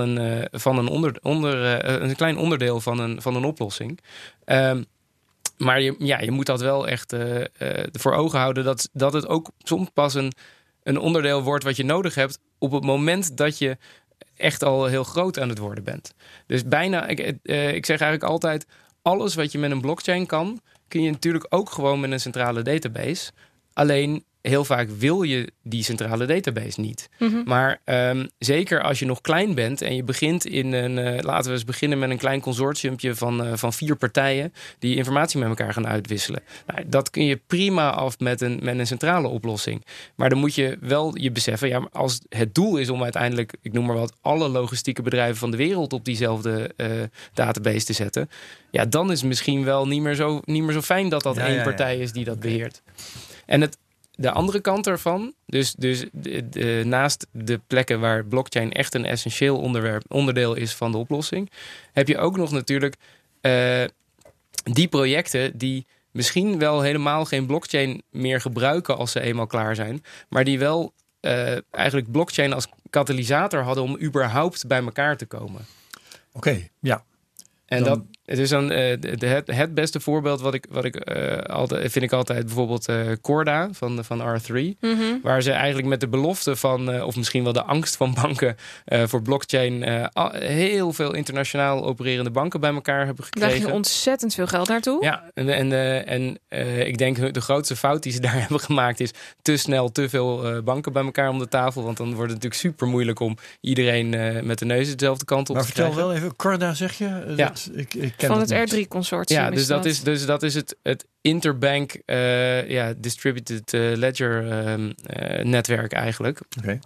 een klein onderdeel van een oplossing. Maar je moet dat wel echt voor ogen houden dat het ook soms pas een onderdeel wordt wat je nodig hebt op het moment dat je echt al heel groot aan het worden bent. Dus bijna, ik zeg eigenlijk altijd, alles wat je met een blockchain kan, kun je natuurlijk ook gewoon met een centrale database. Alleen heel vaak wil je die centrale database niet. Mm-hmm. Maar zeker als je nog klein bent en je begint in laten we eens beginnen met een klein consortiumpje van 4 partijen die informatie met elkaar gaan uitwisselen. Nou, dat kun je prima af met een centrale oplossing. Maar dan moet je wel je beseffen, ja, als het doel is om uiteindelijk, ik noem maar wat, alle logistieke bedrijven van de wereld op diezelfde database te zetten, ja, dan is het misschien wel niet meer zo fijn dat één partij is die dat beheert. En de andere kant ervan, dus naast de plekken waar blockchain echt een essentieel onderdeel is van de oplossing, heb je ook nog natuurlijk die projecten die misschien wel helemaal geen blockchain meer gebruiken als ze eenmaal klaar zijn, maar die wel eigenlijk blockchain als katalysator hadden om überhaupt bij elkaar te komen. Oké, ja. En dat is dan het beste voorbeeld wat ik altijd vind ik altijd bijvoorbeeld Corda van R3, mm-hmm. waar ze eigenlijk met de belofte van of misschien wel de angst van banken voor blockchain heel veel internationaal opererende banken bij elkaar hebben gekregen. Daar ging ontzettend veel geld naartoe. Ja, en ik denk de grootste fout die ze daar hebben gemaakt is te snel te veel banken bij elkaar om de tafel, want dan wordt het natuurlijk super moeilijk om iedereen met de neus dezelfde kant op te krijgen. Maar vertel wel even, Corda zeg je? Ja. Ik van het R3-consortium. Ja, dus dat is het interbank distributed ledger netwerk eigenlijk. Okay.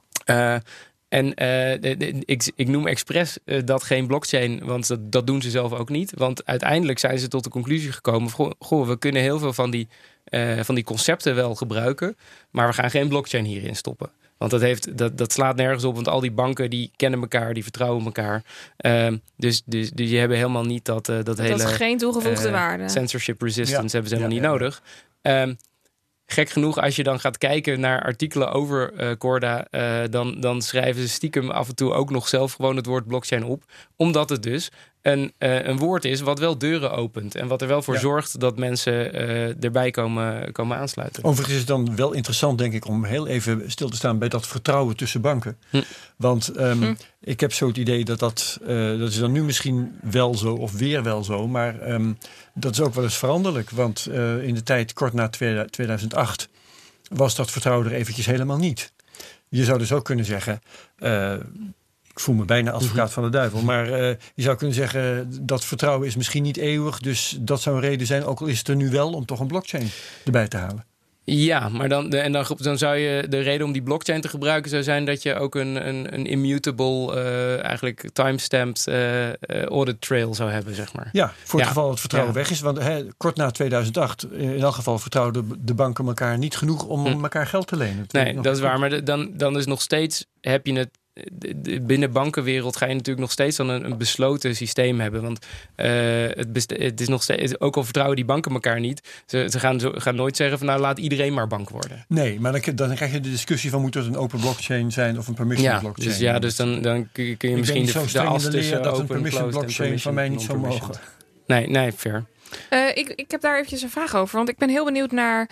Ik noem expres dat geen blockchain, want dat doen ze zelf ook niet. Want uiteindelijk zijn ze tot de conclusie gekomen, we kunnen heel veel van die concepten wel gebruiken, maar we gaan geen blockchain hierin stoppen. Want dat slaat nergens op, want al die banken die kennen elkaar, die vertrouwen elkaar. Dus die hebben helemaal niet dat hele... Dat is geen toegevoegde waarde. Censorship resistance hebben ze helemaal niet nodig. Gek genoeg, als je dan gaat kijken naar artikelen over Corda, dan schrijven ze stiekem af en toe ook nog zelf gewoon het woord blockchain op. Omdat het dus een woord is wat wel deuren opent. En wat er wel voor zorgt dat mensen erbij komen aansluiten. Overigens is het dan wel interessant, denk ik, om heel even stil te staan bij dat vertrouwen tussen banken. Want ik heb zo het idee dat is dan nu misschien wel zo of weer wel zo. Maar dat is ook wel eens veranderlijk. Want in de tijd kort na 2008 was dat vertrouwen er eventjes helemaal niet. Je zou dus ook kunnen zeggen, ik voel me bijna advocaat van de duivel, maar je zou kunnen zeggen dat vertrouwen is misschien niet eeuwig. Dus dat zou een reden zijn, ook al is het er nu wel, om toch een blockchain erbij te halen. Ja, maar dan zou je de reden om die blockchain te gebruiken zou zijn dat je ook een immutable, eigenlijk timestamped audit trail zou hebben, zeg maar. Ja, voor het geval het vertrouwen weg is. Want kort na 2008, in elk geval vertrouwden de banken elkaar niet genoeg om elkaar geld te lenen. Nee, dat is waar. Maar dan is nog steeds, heb je het, binnen bankenwereld ga je natuurlijk nog steeds dan een besloten systeem hebben. Want het is nog steeds, ook al vertrouwen die banken elkaar niet, ze gaan nooit zeggen van nou laat iedereen maar bank worden. Nee, maar dan krijg je de discussie van moet het een open blockchain zijn of een permission blockchain. Dus dan kun je misschien de as tussen dat open een permission blockchain van mij niet zou mogen. Nee, fair. Ik heb daar eventjes een vraag over. Want ik ben heel benieuwd naar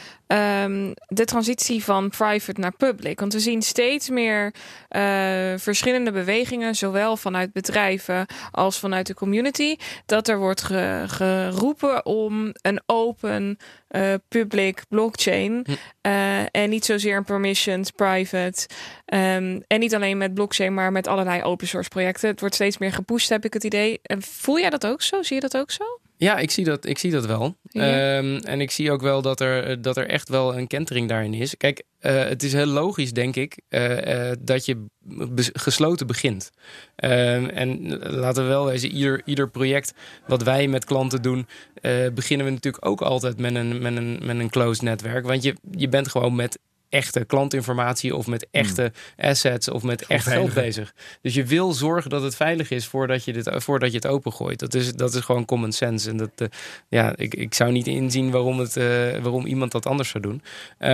de transitie van private naar public. Want we zien steeds meer verschillende bewegingen, zowel vanuit bedrijven als vanuit de community, dat er wordt geroepen om een open public blockchain. En niet zozeer een permissioned private. En niet alleen met blockchain, maar met allerlei open source projecten. Het wordt steeds meer gepusht, heb ik het idee. Voel jij dat ook zo? Zie je dat ook zo? Ja, ik zie dat wel. Ja. En ik zie ook wel dat er echt wel een kentering daarin is. Kijk, het is heel logisch, denk ik, dat je gesloten begint. En laten we wel wezen, ieder project wat wij met klanten doen, beginnen we natuurlijk ook altijd met een closed netwerk. Want je bent gewoon met echte klantinformatie of met echte assets of met echt geld bezig. Dus je wil zorgen dat het veilig is voordat je het opengooit. Dat is gewoon common sense. En ik zou niet inzien waarom iemand dat anders zou doen.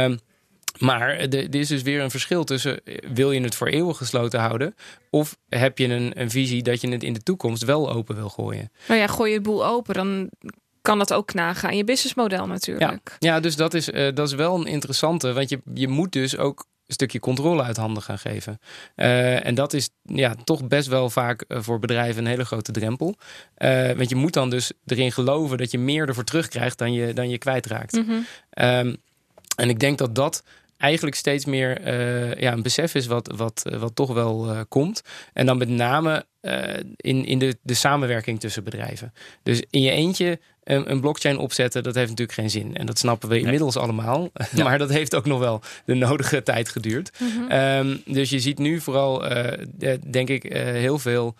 Maar er is dus weer een verschil tussen, wil je het voor eeuwig gesloten houden, of heb je een visie dat je het in de toekomst wel open wil gooien? Nou ja, gooi je het boel open, dan kan dat ook knagen aan je businessmodel natuurlijk. Ja, dus dat is wel een interessante, want je moet dus ook een stukje controle uit handen gaan geven. En dat is toch best wel vaak voor bedrijven een hele grote drempel. Want je moet dan dus erin geloven dat je meer ervoor terugkrijgt dan je kwijtraakt. Mm-hmm. En ik denk dat eigenlijk steeds meer een besef is wat toch wel komt. En dan met name in de samenwerking tussen bedrijven. Dus in je eentje een blockchain opzetten, dat heeft natuurlijk geen zin. En dat snappen we inmiddels allemaal. Ja. Maar dat heeft ook nog wel de nodige tijd geduurd. Mm-hmm. Dus je ziet nu vooral, denk ik, heel veel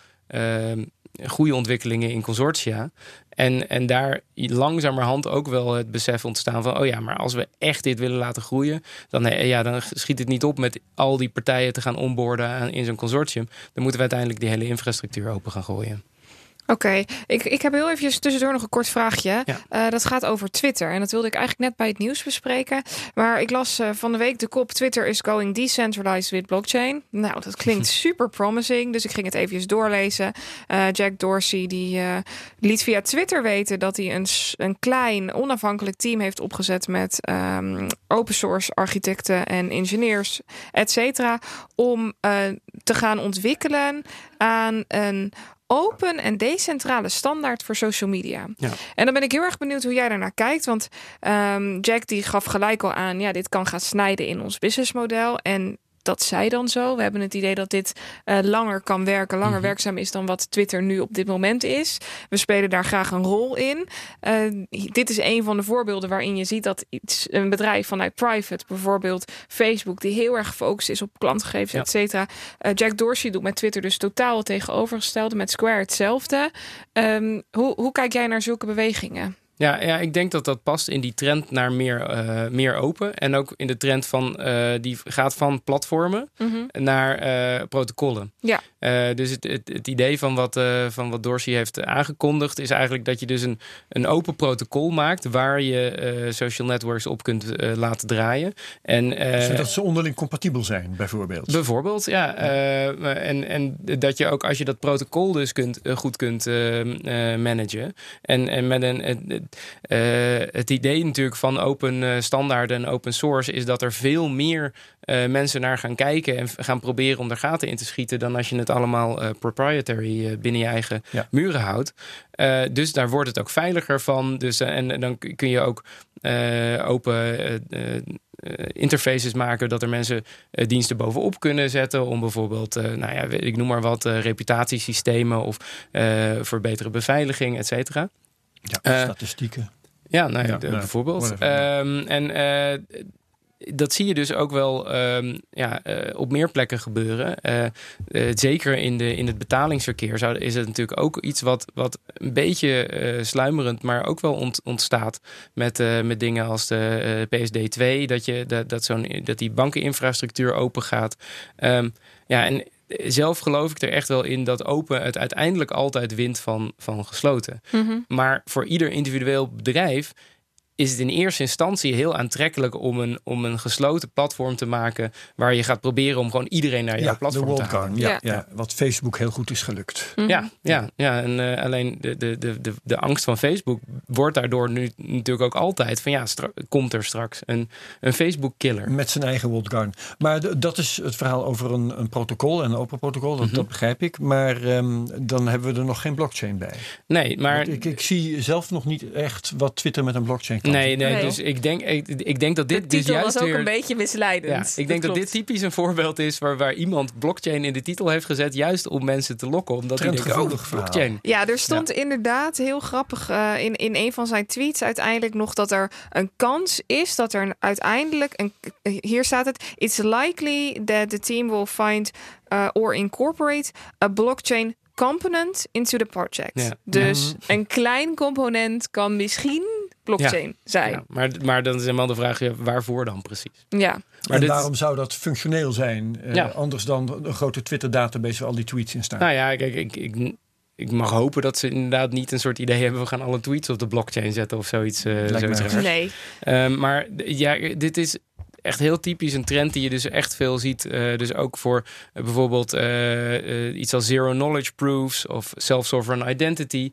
goede ontwikkelingen in consortia. En daar langzamerhand ook wel het besef ontstaan van... maar als we echt dit willen laten groeien... dan schiet het niet op met al die partijen te gaan onboarden in zo'n consortium. Dan moeten we uiteindelijk die hele infrastructuur open gaan gooien. Oké, ik heb heel even tussendoor nog een kort vraagje. Ja. Dat gaat over Twitter. En dat wilde ik eigenlijk net bij het nieuws bespreken. Maar ik las van de week de kop... Twitter is going decentralized with blockchain. Nou, dat klinkt super promising. Dus ik ging het even doorlezen. Jack Dorsey die liet via Twitter weten... dat hij een klein onafhankelijk team heeft opgezet... met open source architecten en ingenieurs, et cetera... om te gaan ontwikkelen aan een... open en decentrale standaard voor social media. Ja. En dan ben ik heel erg benieuwd hoe jij daarnaar kijkt. Want Jack die gaf gelijk al aan... dit kan gaan snijden in ons businessmodel. En dat zij dan zo. We hebben het idee dat dit langer kan werken, langer werkzaam is dan wat Twitter nu op dit moment is. We spelen daar graag een rol in. Dit is een van de voorbeelden waarin je ziet dat een bedrijf vanuit private, bijvoorbeeld Facebook, die heel erg gefocust is op klantgegevens, et cetera. Jack Dorsey doet met Twitter dus totaal het tegenovergestelde, met Square hetzelfde. Hoe kijk jij naar zulke bewegingen? Ja, ik denk dat past in die trend naar meer open. En ook in de trend van die gaat van platformen naar protocollen. Ja. Dus het idee van wat Dorsey heeft aangekondigd... is eigenlijk dat je dus een open protocol maakt... waar je social networks op kunt laten draaien. Zodat ze onderling compatibel zijn, bijvoorbeeld. Bijvoorbeeld, ja. En dat je ook als je dat protocol dus goed kunt managen... en met het idee natuurlijk van open standaarden en open source... is dat er veel meer mensen naar gaan kijken... en gaan proberen om er gaten in te schieten... dan als je het allemaal proprietary binnen je eigen muren houdt. Dus daar wordt het ook veiliger van. Dus, en dan kun je ook open interfaces maken... dat er mensen diensten bovenop kunnen zetten... om bijvoorbeeld, ik noem maar wat, reputatiesystemen... of voor betere beveiliging, et cetera. Ja, statistieken. Bijvoorbeeld. Dat zie je dus ook wel op meer plekken gebeuren. Zeker in het betalingsverkeer is het natuurlijk ook iets wat een beetje sluimerend, maar ook wel ontstaat met dingen als de PSD2, dat die bankeninfrastructuur open gaat. En zelf geloof ik er echt wel in dat open het uiteindelijk altijd wint van gesloten. Mm-hmm. Maar voor ieder individueel bedrijf is het in eerste instantie heel aantrekkelijk om een gesloten platform te maken waar je gaat proberen om gewoon iedereen naar jouw platform te halen. Ja, wat Facebook heel goed is gelukt. Mm-hmm. En alleen de angst van Facebook wordt daardoor nu natuurlijk ook altijd van komt er straks een Facebook-killer. Met zijn eigen walled garden. Maar dat is het verhaal over een protocol, een open protocol, dat begrijp ik. Maar dan hebben we er nog geen blockchain bij. Nee, maar ik zie zelf nog niet echt wat Twitter met een blockchain. Nee, dus ik denk dat dit de titel dus juist was ook weer een beetje misleidend. Ja, ik denk dat dit typisch een voorbeeld is waar iemand blockchain in de titel heeft gezet, juist om mensen te lokken, omdat die denken, blockchain. Ja, er stond inderdaad heel grappig in een van zijn tweets uiteindelijk nog dat er een kans is dat er uiteindelijk hier staat het: it's likely that the team will find or incorporate a blockchain component into the project. Ja. Dus een klein component kan misschien blockchain zijn. Ja, maar dan is helemaal de vraag, waarvoor dan precies? Ja. Maar waarom zou dat functioneel zijn? Anders dan een grote Twitter-database waar al die tweets in staan? Nou ja, kijk, ik mag hopen dat ze inderdaad niet een soort idee hebben, we gaan alle tweets op de blockchain zetten of zoiets. Nee. Maar dit is echt heel typisch een trend die je dus echt veel ziet. Dus ook voor bijvoorbeeld iets als zero knowledge proofs of self-sovereign identity.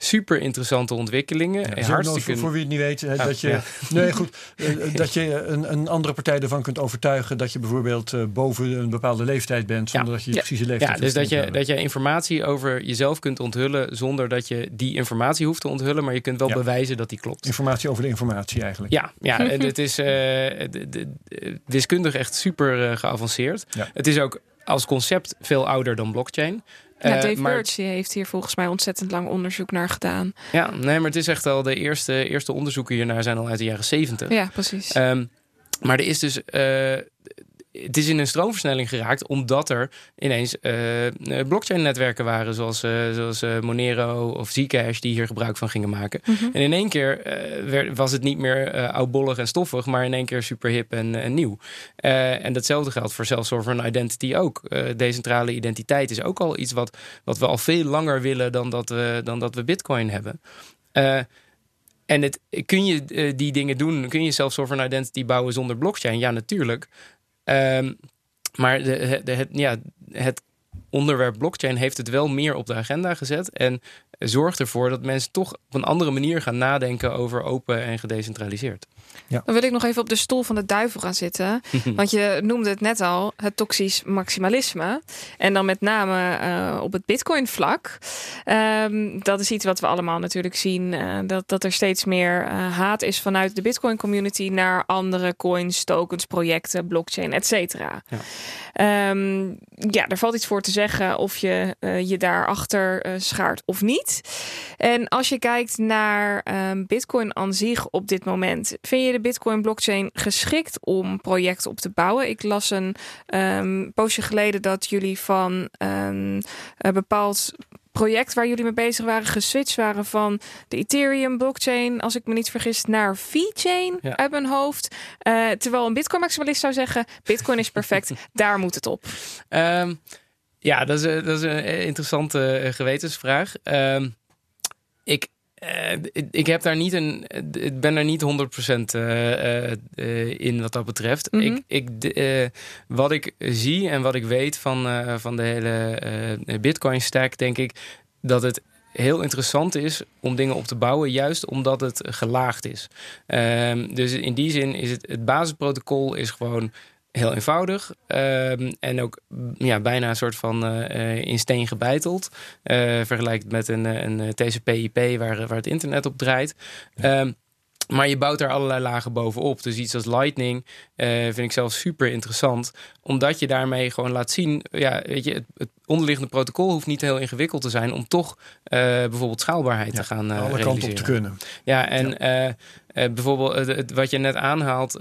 super interessante ontwikkelingen. Ja, hartstikke... voor wie het niet weet, dat je... Nee, goed. Dat je een andere partij ervan kunt overtuigen dat je bijvoorbeeld boven een bepaalde leeftijd bent, zonder dat je precieze leeftijd dus dat je informatie over jezelf kunt onthullen zonder dat je die informatie hoeft te onthullen, maar je kunt wel bewijzen dat die klopt. Informatie over de informatie eigenlijk. Ja, en het is wiskundig echt super geavanceerd. Ja. Het is ook als concept veel ouder dan blockchain. Dave Birch heeft hier volgens mij ontzettend lang onderzoek naar gedaan. Ja, nee, maar het is echt al de eerste onderzoeken hiernaar zijn al uit de jaren 70. Ja, precies. Maar er is dus... het is in een stroomversnelling geraakt omdat er ineens blockchain-netwerken waren, zoals Monero of Zcash, die hier gebruik van gingen maken. En in één keer was het niet meer oudbollig en stoffig, maar in één keer super hip en nieuw. En datzelfde geldt voor self-sovereign identity ook. Decentrale identiteit is ook al iets wat we al veel langer willen dan dat we Bitcoin hebben. En kun je die dingen doen? Kun je self-sovereign identity bouwen zonder blockchain? Ja, natuurlijk. Maar het onderwerp blockchain heeft het wel meer op de agenda gezet en zorgt ervoor dat mensen toch op een andere manier gaan nadenken over open en gedecentraliseerd. Ja. Dan wil ik nog even op de stoel van de duivel gaan zitten. Want je noemde het net al, het toxisch maximalisme. En dan met name op het Bitcoin vlak. Dat is iets wat we allemaal natuurlijk zien. Dat er steeds meer haat is vanuit de Bitcoin community naar andere coins, tokens, projecten, blockchain, et cetera. Ja, er valt iets voor te zeggen of je je daarachter schaart of niet. En als je kijkt naar Bitcoin aan zich op dit moment, vind je de Bitcoin blockchain geschikt om projecten op te bouwen? Ik las een poosje geleden dat jullie van een bepaald project waar jullie mee bezig waren geswitcht waren van de Ethereum blockchain, als ik me niet vergis, naar VeChain uit mijn hoofd. Terwijl een Bitcoin maximalist zou zeggen, Bitcoin is perfect, daar moet het op. Ja, dat is een interessante gewetensvraag. Ik heb daar niet ik ben daar niet 100% in wat dat betreft. Wat ik zie en wat ik weet van de hele Bitcoin stack, denk ik dat het heel interessant is om dingen op te bouwen, juist omdat het gelaagd is. Dus in die zin is het basisprotocol is gewoon heel eenvoudig en ook bijna een soort van in steen gebeiteld. Vergelijkt met een TCP/IP waar het internet op draait. Maar je bouwt daar allerlei lagen bovenop. Dus iets als Lightning vind ik zelf super interessant. Omdat je daarmee gewoon laat zien, weet je, het onderliggende protocol hoeft niet heel ingewikkeld te zijn om toch bijvoorbeeld schaalbaarheid te gaan alle realiseren. kanten op te kunnen. Ja, en bijvoorbeeld wat je net aanhaalt,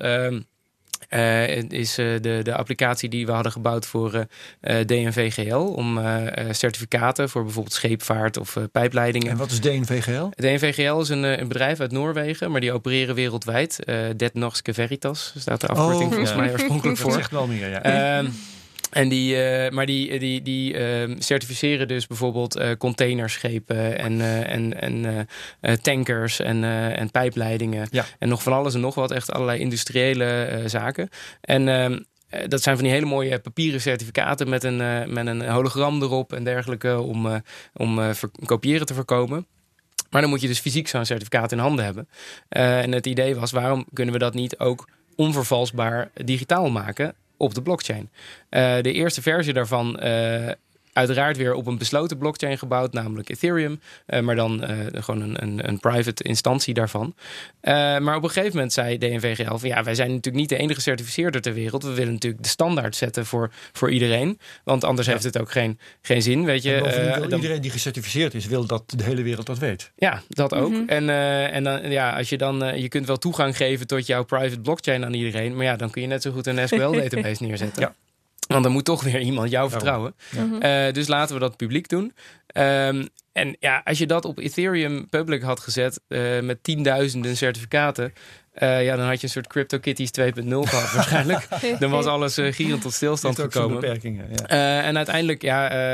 is de applicatie die we hadden gebouwd voor DNV-GL om certificaten voor bijvoorbeeld scheepvaart of pijpleidingen. En wat is DNV-GL? DNV-GL is een bedrijf uit Noorwegen, maar die opereren wereldwijd. Det Norske Veritas staat de afkorting volgens mij oorspronkelijk voor. Dat zegt wel meer, ja. En die certificeren dus bijvoorbeeld containerschepen en tankers en pijpleidingen. Ja. En nog van alles en nog wat. Echt allerlei industriële zaken. En dat zijn van die hele mooie papieren certificaten met een hologram erop en dergelijke om kopiëren te voorkomen. Maar dan moet je dus fysiek zo'n certificaat in handen hebben. En het idee was, waarom kunnen we dat niet ook onvervalsbaar digitaal maken op de blockchain? De eerste versie daarvan uiteraard weer op een besloten blockchain gebouwd, namelijk Ethereum. Maar dan gewoon een private instantie daarvan. Maar op een gegeven moment zei DNV-GL van wij zijn natuurlijk niet de enige certificeerder ter wereld. We willen natuurlijk de standaard zetten voor iedereen. Want anders heeft het ook geen zin. Weet je, iedereen die gecertificeerd is, wil dat de hele wereld dat weet. Ja, dat ook. En dan, als je dan, je kunt wel toegang geven tot jouw private blockchain aan iedereen. Maar dan kun je net zo goed een SQL-database neerzetten. Ja. Want dan moet toch weer iemand jou vertrouwen. Dus laten we dat publiek doen. En als je dat op Ethereum public had gezet met 10.000 certificaten, dan had je een soort CryptoKitties 2.0 gehad waarschijnlijk. Dan was alles gierend tot stilstand gekomen. Beperkingen, en uiteindelijk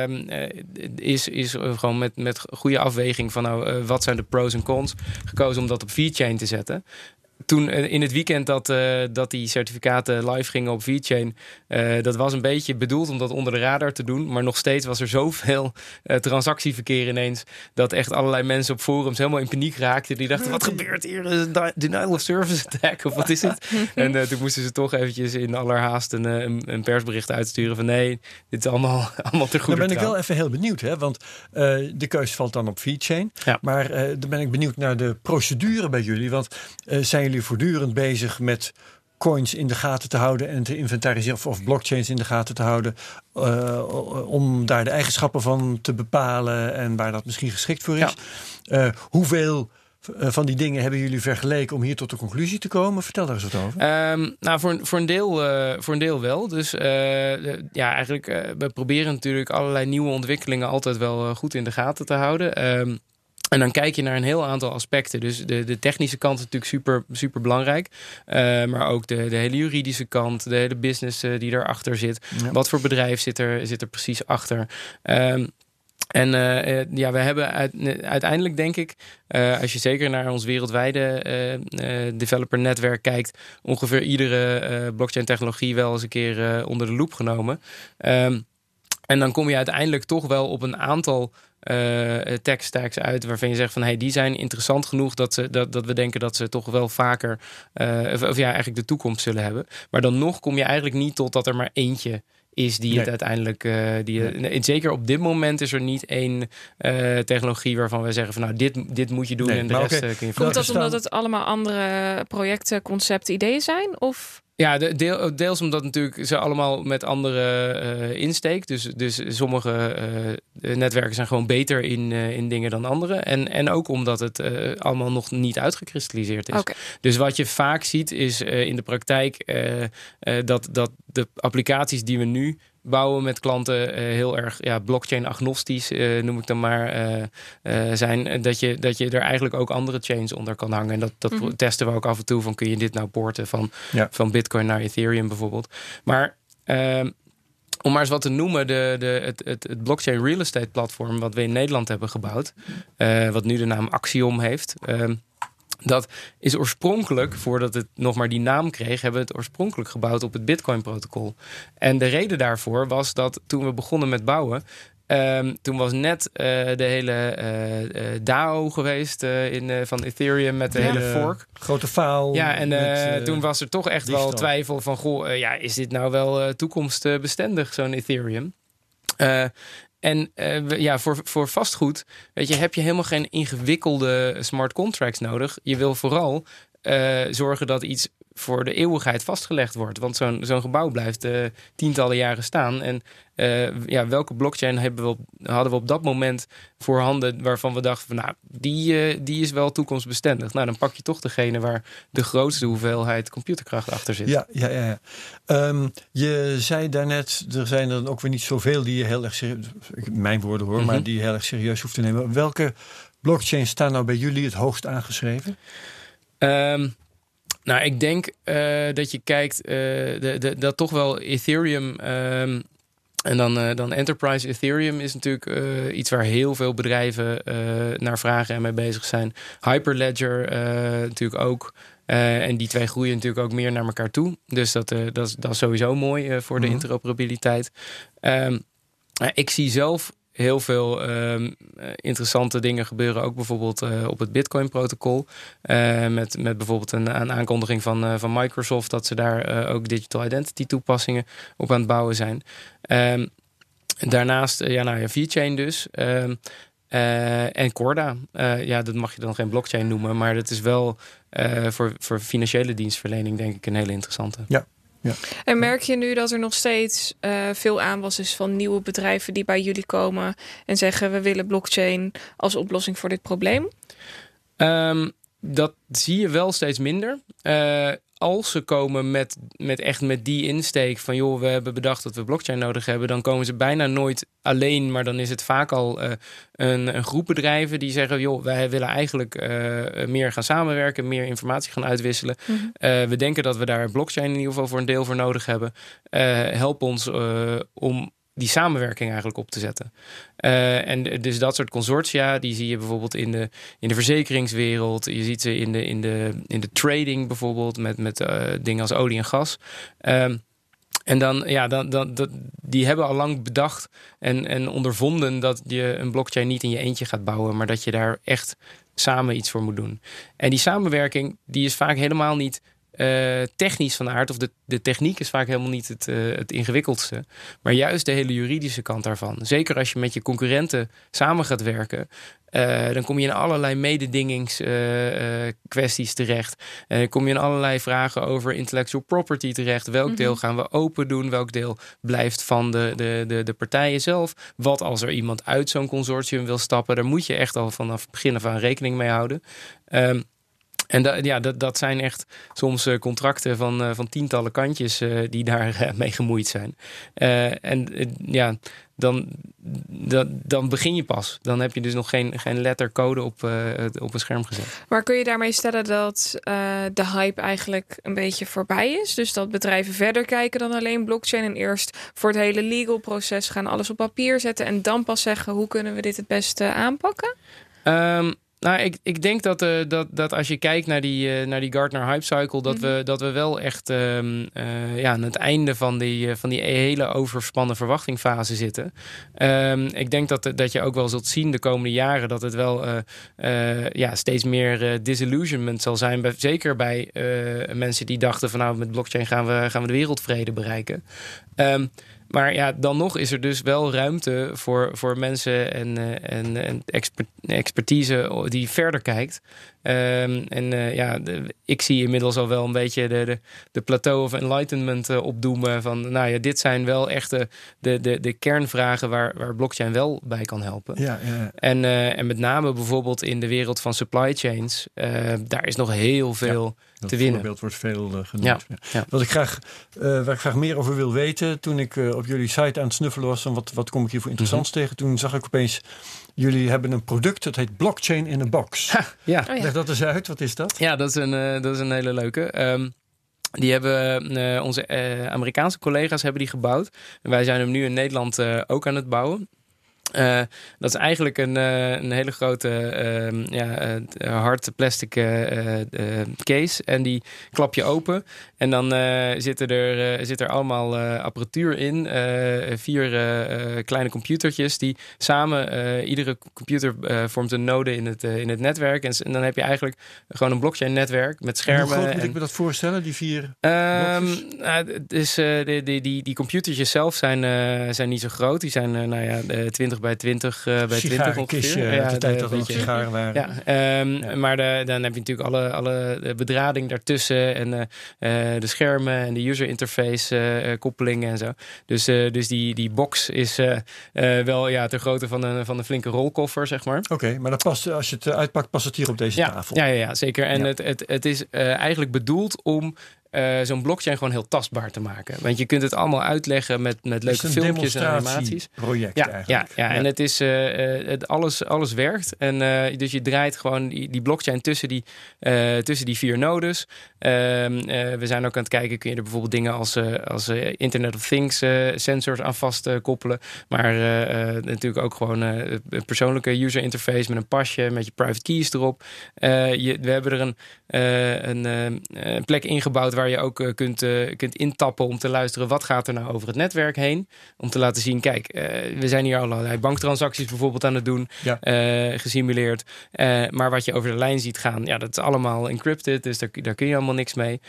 is gewoon met goede afweging van wat zijn de pros en cons gekozen om dat op VeChain te zetten. toen in het weekend dat die certificaten live gingen op VeChain, dat was een beetje bedoeld om dat onder de radar te doen. Maar nog steeds was er zoveel transactieverkeer ineens, dat echt allerlei mensen op forums helemaal in paniek raakten. Die dachten, wat gebeurt hier? Denial of service attack of wat is het? En toen moesten ze toch eventjes in allerhaast een persbericht uitsturen van nee, dit is allemaal te goed. Dan ben ik wel even heel benieuwd, hè? Want de keus valt dan op VeChain. Ja. Maar dan ben ik benieuwd naar de procedure bij jullie. Want zijn jullie voortdurend bezig met coins in de gaten te houden en te inventariseren of blockchains in de gaten te houden om daar de eigenschappen van te bepalen en waar dat misschien geschikt voor is? Ja. Hoeveel van die dingen hebben jullie vergeleken om hier tot de conclusie te komen? Vertel daar eens wat over. Voor een deel wel. Dus eigenlijk, we proberen natuurlijk allerlei nieuwe ontwikkelingen altijd wel goed in de gaten te houden. En dan kijk je naar een heel aantal aspecten. Dus de technische kant is natuurlijk super, super belangrijk. Maar ook de hele juridische kant, de hele business die erachter zit. Ja. Wat voor bedrijf zit er precies achter? We hebben uiteindelijk, denk ik, als je zeker naar ons wereldwijde developer netwerk kijkt, ongeveer iedere blockchain technologie wel eens een keer onder de loep genomen. En dan kom je uiteindelijk toch wel op een aantal tech stacks uit waarvan je zegt van die zijn interessant genoeg dat we denken dat ze toch wel vaker eigenlijk de toekomst zullen hebben. Maar dan nog kom je eigenlijk niet tot dat er maar eentje is die het uiteindelijk... zeker op dit moment is er niet één technologie waarvan we zeggen van dit moet je doen en de rest kun je volgen. Komt dat omdat het allemaal andere projecten, concepten, ideeën zijn? Of... Ja, deels omdat natuurlijk ze allemaal met andere insteek. Dus sommige netwerken zijn gewoon beter in dingen dan andere. En ook omdat het allemaal nog niet uitgekristalliseerd is. Okay. Dus wat je vaak ziet is in de praktijk dat de applicaties die we nu bouwen met klanten heel erg blockchain-agnostisch, noem ik dan maar, zijn. Dat je er eigenlijk ook andere chains onder kan hangen. En dat testen we ook af en toe. Van kun je dit nou poorten van Bitcoin naar Ethereum bijvoorbeeld. Maar om maar eens wat te noemen, het blockchain real estate platform wat we in Nederland hebben gebouwd, wat nu de naam Axiom heeft. Dat is oorspronkelijk, voordat het nog maar die naam kreeg, hebben we het oorspronkelijk gebouwd op het Bitcoin-protocol. En de reden daarvoor was dat toen we begonnen met bouwen, toen was net de hele DAO geweest van Ethereum met de hele fork. Grote faal. Ja, en toen was er toch echt wel twijfel van, is dit nou wel toekomstbestendig, zo'n Ethereum? En voor vastgoed, weet je, heb je helemaal geen ingewikkelde smart contracts nodig. Je wil vooral zorgen dat iets voor de eeuwigheid vastgelegd wordt. Want zo'n gebouw blijft tientallen jaren staan. En welke blockchain hadden we op dat moment voorhanden waarvan we dachten van die is wel toekomstbestendig. Nou, dan pak je toch degene waar de grootste hoeveelheid computerkracht achter zit. Ja. Je zei daarnet, er zijn er ook weer niet zoveel die je heel erg serieus, mijn woorden hoor, maar die je heel erg serieus hoeft te nemen. Welke blockchains staan nou bij jullie het hoogst aangeschreven? Ik denk dat je kijkt dat toch wel Ethereum en dan Enterprise Ethereum is natuurlijk iets waar heel veel bedrijven naar vragen en mee bezig zijn. Hyperledger natuurlijk ook. En die twee groeien natuurlijk ook meer naar elkaar toe. Dus dat is sowieso mooi voor de interoperabiliteit. Ik zie zelf heel veel interessante dingen gebeuren. Ook bijvoorbeeld op het Bitcoin-protocol. Met bijvoorbeeld een aankondiging van Microsoft dat ze daar ook digital identity toepassingen op aan het bouwen zijn. Daarnaast VeChain dus. En Corda. Dat mag je dan geen blockchain noemen. Maar dat is wel voor financiële dienstverlening denk ik een hele interessante. Ja. En merk je nu dat er nog steeds veel aanwas is van nieuwe bedrijven die bij jullie komen en zeggen we willen blockchain als oplossing voor dit probleem? Dat zie je wel steeds minder. Als ze komen met die insteek van joh, we hebben bedacht dat we blockchain nodig hebben, dan komen ze bijna nooit alleen, maar dan is het vaak al een groep bedrijven die zeggen joh, wij willen eigenlijk meer gaan samenwerken, meer informatie gaan uitwisselen. We denken dat we daar blockchain in ieder geval voor een deel voor nodig hebben. Help ons om die samenwerking eigenlijk op te zetten. En dus dat soort consortia, die zie je bijvoorbeeld in de verzekeringswereld. Je ziet ze in de trading bijvoorbeeld met dingen als olie en gas. En dan die hebben al lang bedacht en ondervonden dat je een blockchain niet in je eentje gaat bouwen, maar dat je daar echt samen iets voor moet doen. En die samenwerking, die is vaak helemaal niet technisch van aard, of de techniek is vaak helemaal niet het ingewikkeldste, maar juist de hele juridische kant daarvan. Zeker als je met je concurrenten samen gaat werken, dan kom je in allerlei mededingingskwesties terecht. Kom je in allerlei vragen over intellectual property terecht. Welk deel gaan we open doen? Welk deel blijft van de partijen zelf? Wat als er iemand uit zo'n consortium wil stappen? Daar moet je echt al vanaf het begin af aan rekening mee houden. En dat zijn echt soms contracten van tientallen kantjes die daar mee gemoeid zijn. Dan begin je pas. Dan heb je dus nog geen lettercode op een scherm gezet. Maar kun je daarmee stellen dat de hype eigenlijk een beetje voorbij is? Dus dat bedrijven verder kijken dan alleen blockchain en eerst voor het hele legal proces gaan alles op papier zetten en dan pas zeggen hoe kunnen we dit het beste aanpakken? Nou, ik denk dat als je kijkt naar die Gartner Hype Cycle, dat we wel echt aan het einde van die hele overspannen verwachtingfase zitten. Ik denk dat je ook wel zult zien de komende jaren dat het wel steeds meer disillusionment zal zijn. Zeker bij mensen die dachten van nou, met blockchain gaan we de wereldvrede bereiken. Maar ja, dan nog is er dus wel ruimte voor mensen en expertise die verder kijkt. Ik zie inmiddels al wel een beetje de plateau of enlightenment opdoemen. Van, nou ja, dit zijn wel echt de kernvragen waar blockchain wel bij kan helpen. Ja. En met name bijvoorbeeld in de wereld van supply chains. Daar is nog heel veel te winnen. Dat voorbeeld wordt veel genoemd. Ja. Waar ik graag meer over wil weten. Toen ik op jullie site aan het snuffelen was. En wat kom ik hier voor interessants tegen? Toen zag ik opeens, jullie hebben een product. Dat heet Blockchain in a Box. Leg dat eens uit. Wat is dat? Ja, dat is een hele leuke. Die hebben onze Amerikaanse collega's hebben die gebouwd. En wij zijn hem nu in Nederland ook aan het bouwen. Dat is eigenlijk een hele grote hard plastic case. En die klap je open. En dan zit er allemaal apparatuur in. 4 kleine computertjes die samen... iedere computer vormt een node in het netwerk. En dan heb je eigenlijk gewoon een blockchain netwerk met schermen. Hoe groot moet ik me dat voorstellen, die 4 blokjes? Die computertjes zelf zijn niet zo groot. Die zijn 20 bij 20 bij 20 ongeveer. Uit de tijd dat er nog sigaren waren. Maar dan heb je natuurlijk alle bedrading daartussen en de schermen en de user interface koppelingen en zo. Dus die box is wel ter grootte van een flinke rolkoffer, zeg maar. Oké, maar dat past, als je het uitpakt, past het hier op deze tafel. Ja, zeker. En het is eigenlijk bedoeld om zo'n blockchain gewoon heel tastbaar te maken. Want je kunt het allemaal uitleggen met leuke filmpjes en animaties. Project eigenlijk. Ja, en het is alles werkt. En dus je draait gewoon die blockchain tussen die 4 nodes. We zijn ook aan het kijken, kun je er bijvoorbeeld dingen als Internet of Things sensors aan vast koppelen. Maar natuurlijk ook gewoon een persoonlijke user interface met een pasje, met je private keys erop. We hebben er een plek ingebouwd waar je ook kunt intappen om te luisteren wat gaat er nou over het netwerk heen. Om te laten zien, kijk, we zijn hier allerlei banktransacties bijvoorbeeld aan het doen, gesimuleerd. Maar wat je over de lijn ziet gaan, dat is allemaal encrypted, dus daar kun je allemaal niks mee.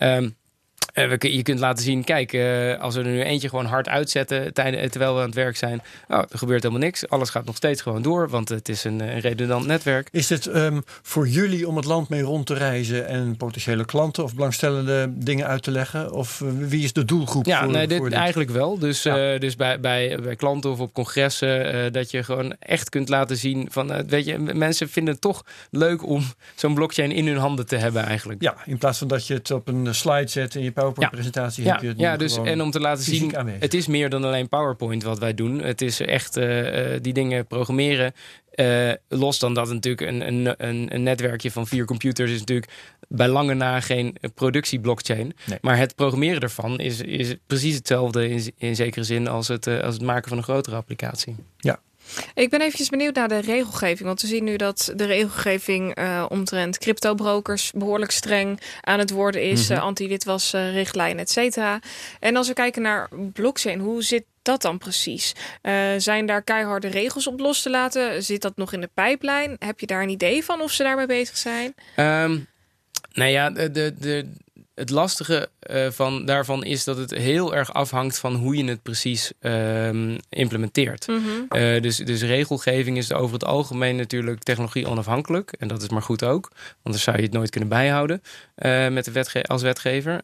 Je kunt laten zien, kijk, als we er nu eentje gewoon hard uitzetten terwijl we aan het werk zijn, er gebeurt helemaal niks. Alles gaat nog steeds gewoon door, want het is een redundant netwerk. Is het voor jullie om het land mee rond te reizen en potentiële klanten of belangstellende dingen uit te leggen? Of wie is de doelgroep voor dit? Eigenlijk wel. Dus bij klanten of op congressen, dat je gewoon echt kunt laten zien van, weet je, mensen vinden het toch leuk om zo'n blockchain in hun handen te hebben eigenlijk. Ja, in plaats van dat je het op een slide zet en je PowerPoint-presentatie heb je het nu dus en om te laten zien, aanwezig. Het is meer dan alleen PowerPoint wat wij doen. Het is echt die dingen programmeren. Los dan dat natuurlijk een netwerkje van 4 computers is natuurlijk bij lange na geen productieblockchain. Nee. Maar het programmeren ervan is precies hetzelfde in zekere zin als het maken van een grotere applicatie. Ja. Ik ben eventjes benieuwd naar de regelgeving. Want we zien nu dat de regelgeving omtrent cryptobrokers behoorlijk streng aan het worden is. Anti-witwasrichtlijn, et cetera. En als we kijken naar blockchain, hoe zit dat dan precies? Zijn daar keiharde regels op los te laten? Zit dat nog in de pijplijn? Heb je daar een idee van of ze daarmee bezig zijn? Het lastige daarvan is dat het heel erg afhangt van hoe je het precies implementeut. Dus regelgeving is over het algemeen natuurlijk technologie onafhankelijk. En dat is maar goed ook. Anders zou je het nooit kunnen bijhouden als wetgever.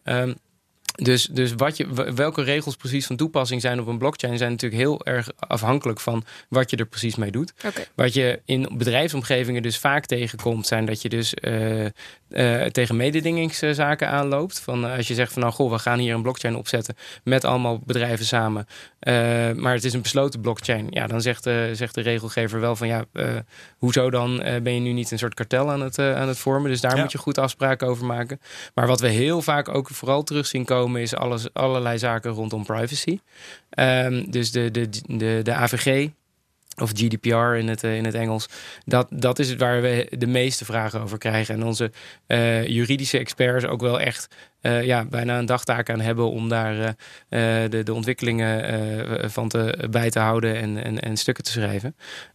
Dus welke regels precies van toepassing zijn op een blockchain zijn natuurlijk heel erg afhankelijk van wat je er precies mee doet. Okay. Wat je in bedrijfsomgevingen dus vaak tegenkomt zijn dat je dus tegen mededingingszaken aanloopt. Van als je zegt van we gaan hier een blockchain opzetten met allemaal bedrijven samen. Maar het is een besloten blockchain. Ja, dan zegt de regelgever wel van hoezo dan ben je nu niet een soort kartel aan het vormen. Dus daar moet je goed afspraken over maken. Maar wat we heel vaak ook vooral terug zien komen is allerlei zaken rondom privacy. Dus de AVG of GDPR in het Engels. Dat is het waar we de meeste vragen over krijgen. En onze juridische experts ook wel echt bijna een dagtaak aan hebben om daar de ontwikkelingen van bij te houden en stukken te schrijven.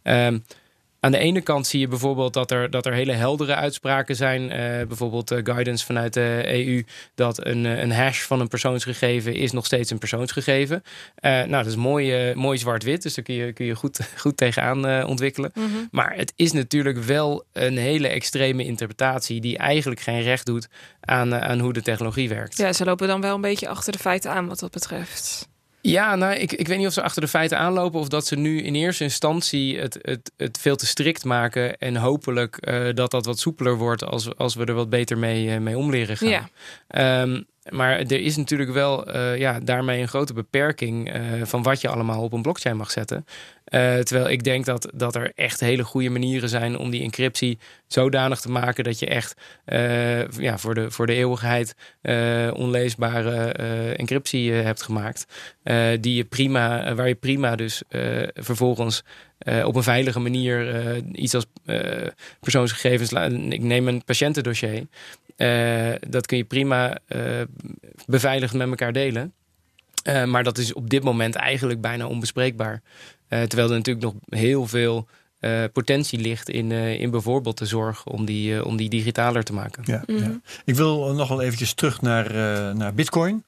Aan de ene kant zie je bijvoorbeeld dat er hele heldere uitspraken zijn. Bijvoorbeeld guidance vanuit de EU dat een hash van een persoonsgegeven is nog steeds een persoonsgegeven. Dat is mooi zwart-wit, dus daar kun je goed tegenaan ontwikkelen. Maar het is natuurlijk wel een hele extreme interpretatie die eigenlijk geen recht doet aan hoe de technologie werkt. Ja, ze lopen dan wel een beetje achter de feiten aan wat dat betreft. Ja, ik weet niet of ze achter de feiten aanlopen of dat ze nu in eerste instantie het veel te strikt maken en hopelijk dat wat soepeler wordt als we er wat beter mee om leren gaan. Ja. Maar er is natuurlijk wel daarmee een grote beperking van wat je allemaal op een blockchain mag zetten. Terwijl ik denk dat er echt hele goede manieren zijn om die encryptie zodanig te maken dat je echt voor de eeuwigheid onleesbare encryptie hebt gemaakt. Waar je prima dus vervolgens op een veilige manier iets als persoonsgegevens... Ik neem een patiëntendossier. Dat kun je prima beveiligd met elkaar delen. Maar dat is op dit moment eigenlijk bijna onbespreekbaar. Terwijl er natuurlijk nog heel veel potentie ligt in bijvoorbeeld de zorg om die digitaler te maken. Ja, ja. Ik wil nog wel eventjes terug naar Bitcoin.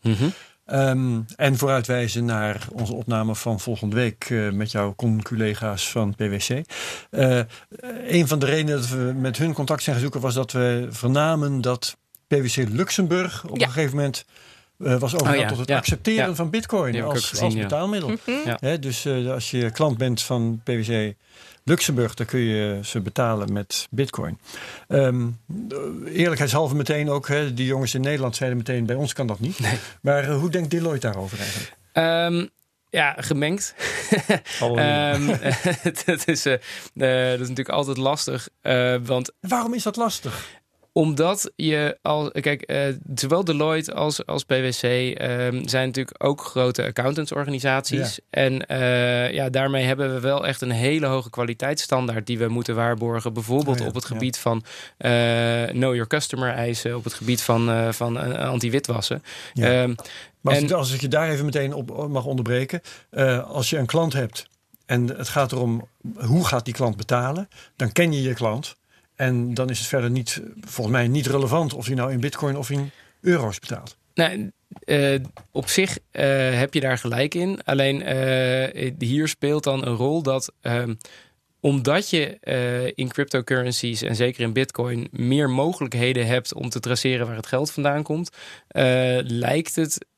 En vooruitwijzen naar onze opname van volgende week met jouw collega's van PwC. Een van de redenen dat we met hun contact zijn gaan zoeken was dat we vernamen dat PwC Luxemburg op een gegeven moment was overgegaan tot het accepteren van Bitcoin als betaalmiddel. Dus als je klant bent van PwC Luxemburg, dan kun je ze betalen met Bitcoin. Eerlijkheidshalve meteen ook, die jongens in Nederland zeiden meteen, bij ons kan dat niet. Nee. Maar hoe denkt Deloitte daarover eigenlijk? Gemengd. Dat is natuurlijk altijd lastig. Want waarom is dat lastig? Omdat je zowel Deloitte als PwC zijn natuurlijk ook grote accountantsorganisaties. Ja. En daarmee hebben we wel echt een hele hoge kwaliteitsstandaard die we moeten waarborgen. Bijvoorbeeld op het gebied van know your customer eisen, op het gebied van anti-witwassen. Ja. Maar als ik je daar even meteen op mag onderbreken. Als je een klant hebt en het gaat erom hoe gaat die klant betalen, dan ken je klant. En dan is het verder volgens mij niet relevant of je nou in Bitcoin of in euro's betaalt. Nou, op zich heb je daar gelijk in. Alleen hier speelt dan een rol dat omdat je in cryptocurrencies en zeker in Bitcoin meer mogelijkheden hebt om te traceren waar het geld vandaan komt, lijkt het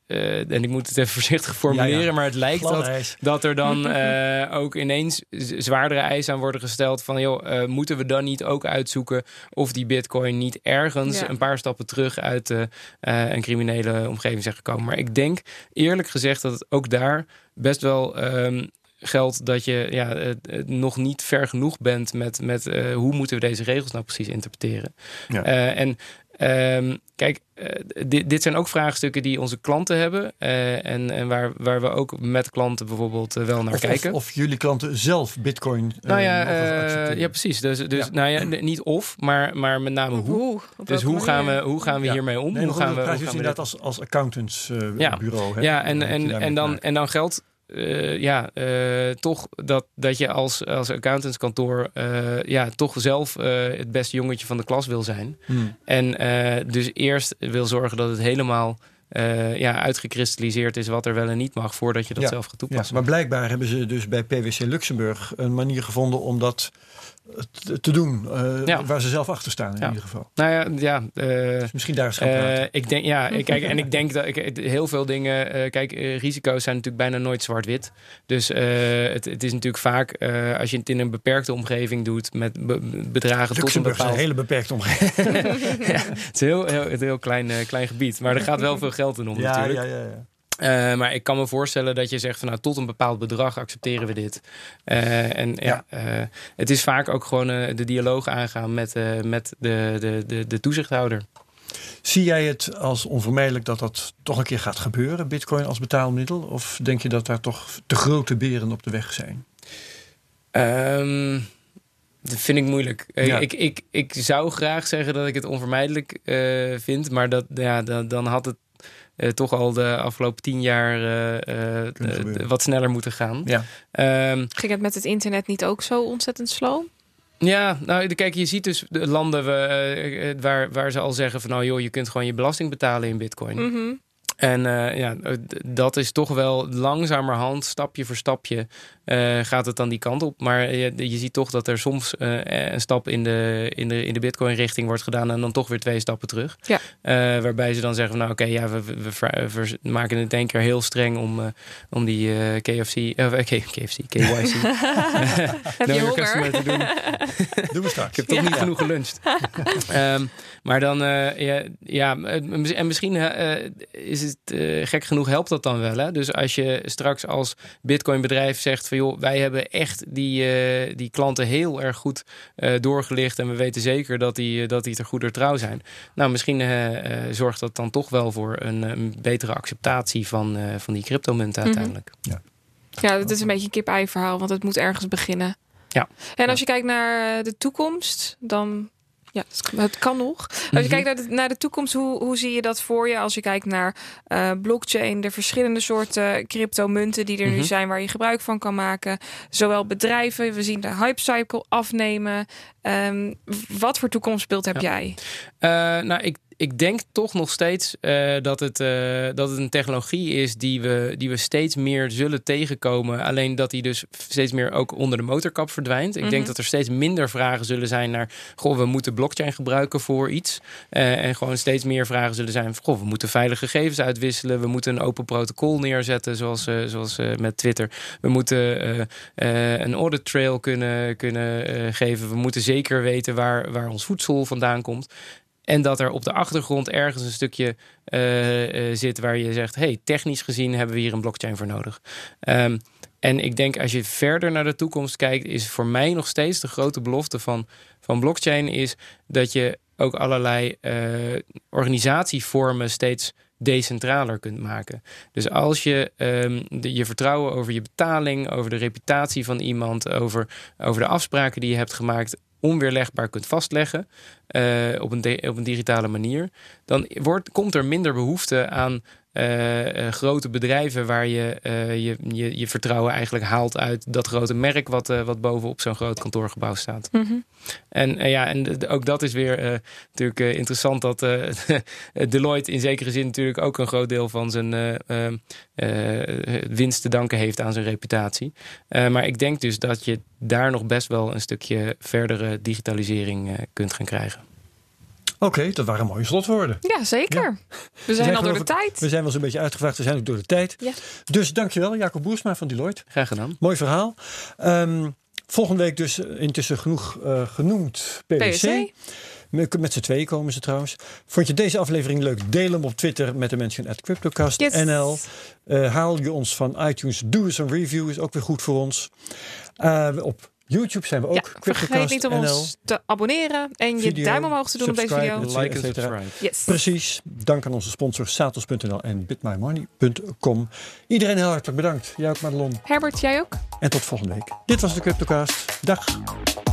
en ik moet het even voorzichtig formuleren, maar het lijkt dat er dan ook ineens zwaardere eisen aan worden gesteld van, joh, moeten we dan niet ook uitzoeken of die bitcoin niet ergens een paar stappen terug uit een criminele omgeving zijn gekomen. Maar ik denk eerlijk gezegd dat het ook daar best wel geldt dat je nog niet ver genoeg bent met hoe moeten we deze regels nou precies interpreteren. Ja. Kijk, dit zijn ook vraagstukken die onze klanten hebben en waar we ook met klanten bijvoorbeeld wel naar kijken. Of jullie klanten zelf bitcoin ja, precies. Dus niet of, maar met name hoe. Dus hoe gaan we hiermee om? Hoe gaan we inderdaad als accountantsbureau. En dan geldt toch dat je als accountantskantoor toch zelf het beste jongetje van de klas wil zijn. En dus eerst wil zorgen dat het helemaal uitgekristalliseerd is wat er wel en niet mag voordat je dat zelf gaat toepassen. Maar blijkbaar hebben ze dus bij PwC Luxemburg een manier gevonden om dat te doen waar ze zelf achter staan in ieder geval. Dus misschien daar eens ik denk dat heel veel dingen. Risico's zijn natuurlijk bijna nooit zwart-wit. Dus het is natuurlijk vaak als je het in een beperkte omgeving doet met bedragen Luxemburg tot een hele beperkte omgeving. Het is een heel klein gebied, maar er gaat wel veel geld in om natuurlijk. Ja. Maar ik kan me voorstellen dat je zegt van tot een bepaald bedrag accepteren we dit. Het is vaak ook gewoon de dialoog aangaan met de toezichthouder. Zie jij het als onvermijdelijk dat toch een keer gaat gebeuren, bitcoin als betaalmiddel? Of denk je dat daar toch te grote beren op de weg zijn? Dat vind ik moeilijk. Ik zou graag zeggen dat ik het onvermijdelijk vind, maar dan had het toch al de afgelopen 10 jaar wat sneller moeten gaan. Ja. Ging het met het internet niet ook zo ontzettend slow? Ja, kijk, je ziet dus de landen waar ze al zeggen van je kunt gewoon je belasting betalen in bitcoin. Mm-hmm. En dat is toch wel langzamerhand, stapje voor stapje, gaat het dan die kant op. Maar je ziet toch dat er soms een stap in de bitcoin richting wordt gedaan en dan toch weer 2 stappen terug. Ja. Waarbij ze dan zeggen van we maken het 1 keer heel streng om die KYC. Heb je honger? Te doen. Doe we straks. Ik heb toch niet genoeg geluncht. Maar dan, en misschien is het gek genoeg helpt dat dan wel. Hè? Dus als je straks als Bitcoin bedrijf zegt van wij hebben echt die klanten heel erg goed doorgelicht en we weten zeker dat die ter goeder trouw zijn. Nou, misschien zorgt dat dan toch wel voor een betere acceptatie van die cryptomunten uiteindelijk. Ja, dat is een beetje een kip-ei verhaal, want het moet ergens beginnen. Ja. En als je kijkt naar de toekomst, dan het kan nog. Als je kijkt naar de toekomst, hoe zie je dat voor je? Als je kijkt naar blockchain, de verschillende soorten cryptomunten die er nu zijn, waar je gebruik van kan maken. Zowel bedrijven, we zien de hypecycle afnemen. Wat voor toekomstbeeld heb jij? Ik denk toch nog steeds dat het een technologie is die we steeds meer zullen tegenkomen. Alleen dat die dus steeds meer ook onder de motorkap verdwijnt. Ik denk dat er steeds minder vragen zullen zijn naar we moeten blockchain gebruiken voor iets. En gewoon steeds meer vragen zullen zijn we moeten veilige gegevens uitwisselen. We moeten een open protocol neerzetten zoals met Twitter. We moeten een audit trail kunnen geven. We moeten zeker weten waar ons voedsel vandaan komt. En dat er op de achtergrond ergens een stukje zit waar je zegt, technisch gezien hebben we hier een blockchain voor nodig. En ik denk als je verder naar de toekomst kijkt, is voor mij nog steeds de grote belofte van blockchain is dat je ook allerlei organisatievormen steeds decentraler kunt maken. Dus als je je vertrouwen over je betaling, over de reputatie van iemand, over de afspraken die je hebt gemaakt, onweerlegbaar kunt vastleggen op een digitale manier, dan komt er minder behoefte aan grote bedrijven waar je vertrouwen eigenlijk haalt uit dat grote merk wat bovenop zo'n groot kantoorgebouw staat. Mm-hmm. En ook dat is weer natuurlijk interessant dat Deloitte in zekere zin natuurlijk ook een groot deel van zijn winst te danken heeft aan zijn reputatie. Maar ik denk dus dat je daar nog best wel een stukje verdere digitalisering kunt gaan krijgen. Oké, dat waren mooie slotwoorden. Ja, zeker. Ja. We zijn al door de tijd. We zijn wel eens een beetje uitgevraagd. We zijn ook door de tijd. Ja. Dus dankjewel, Jacob Boersma van Deloitte. Graag gedaan. Mooi verhaal. Volgende week dus intussen genoeg genoemd PwC. Met z'n tweeën komen ze trouwens. Vond je deze aflevering leuk? Deel hem op Twitter met de mention @CryptoCastNL. Haal je ons van iTunes. Doe eens een review. Is ook weer goed voor ons. Op YouTube zijn we ook. Vergeet niet om ons te abonneren. En je duim omhoog te doen op deze video. Like en subscribe. Yes. Precies. Dank aan onze sponsors Satos.nl en bitmymoney.com. Iedereen heel hartelijk bedankt. Jij ook, Madelon. Herbert, jij ook. En tot volgende week. Dit was de CryptoCast. Dag.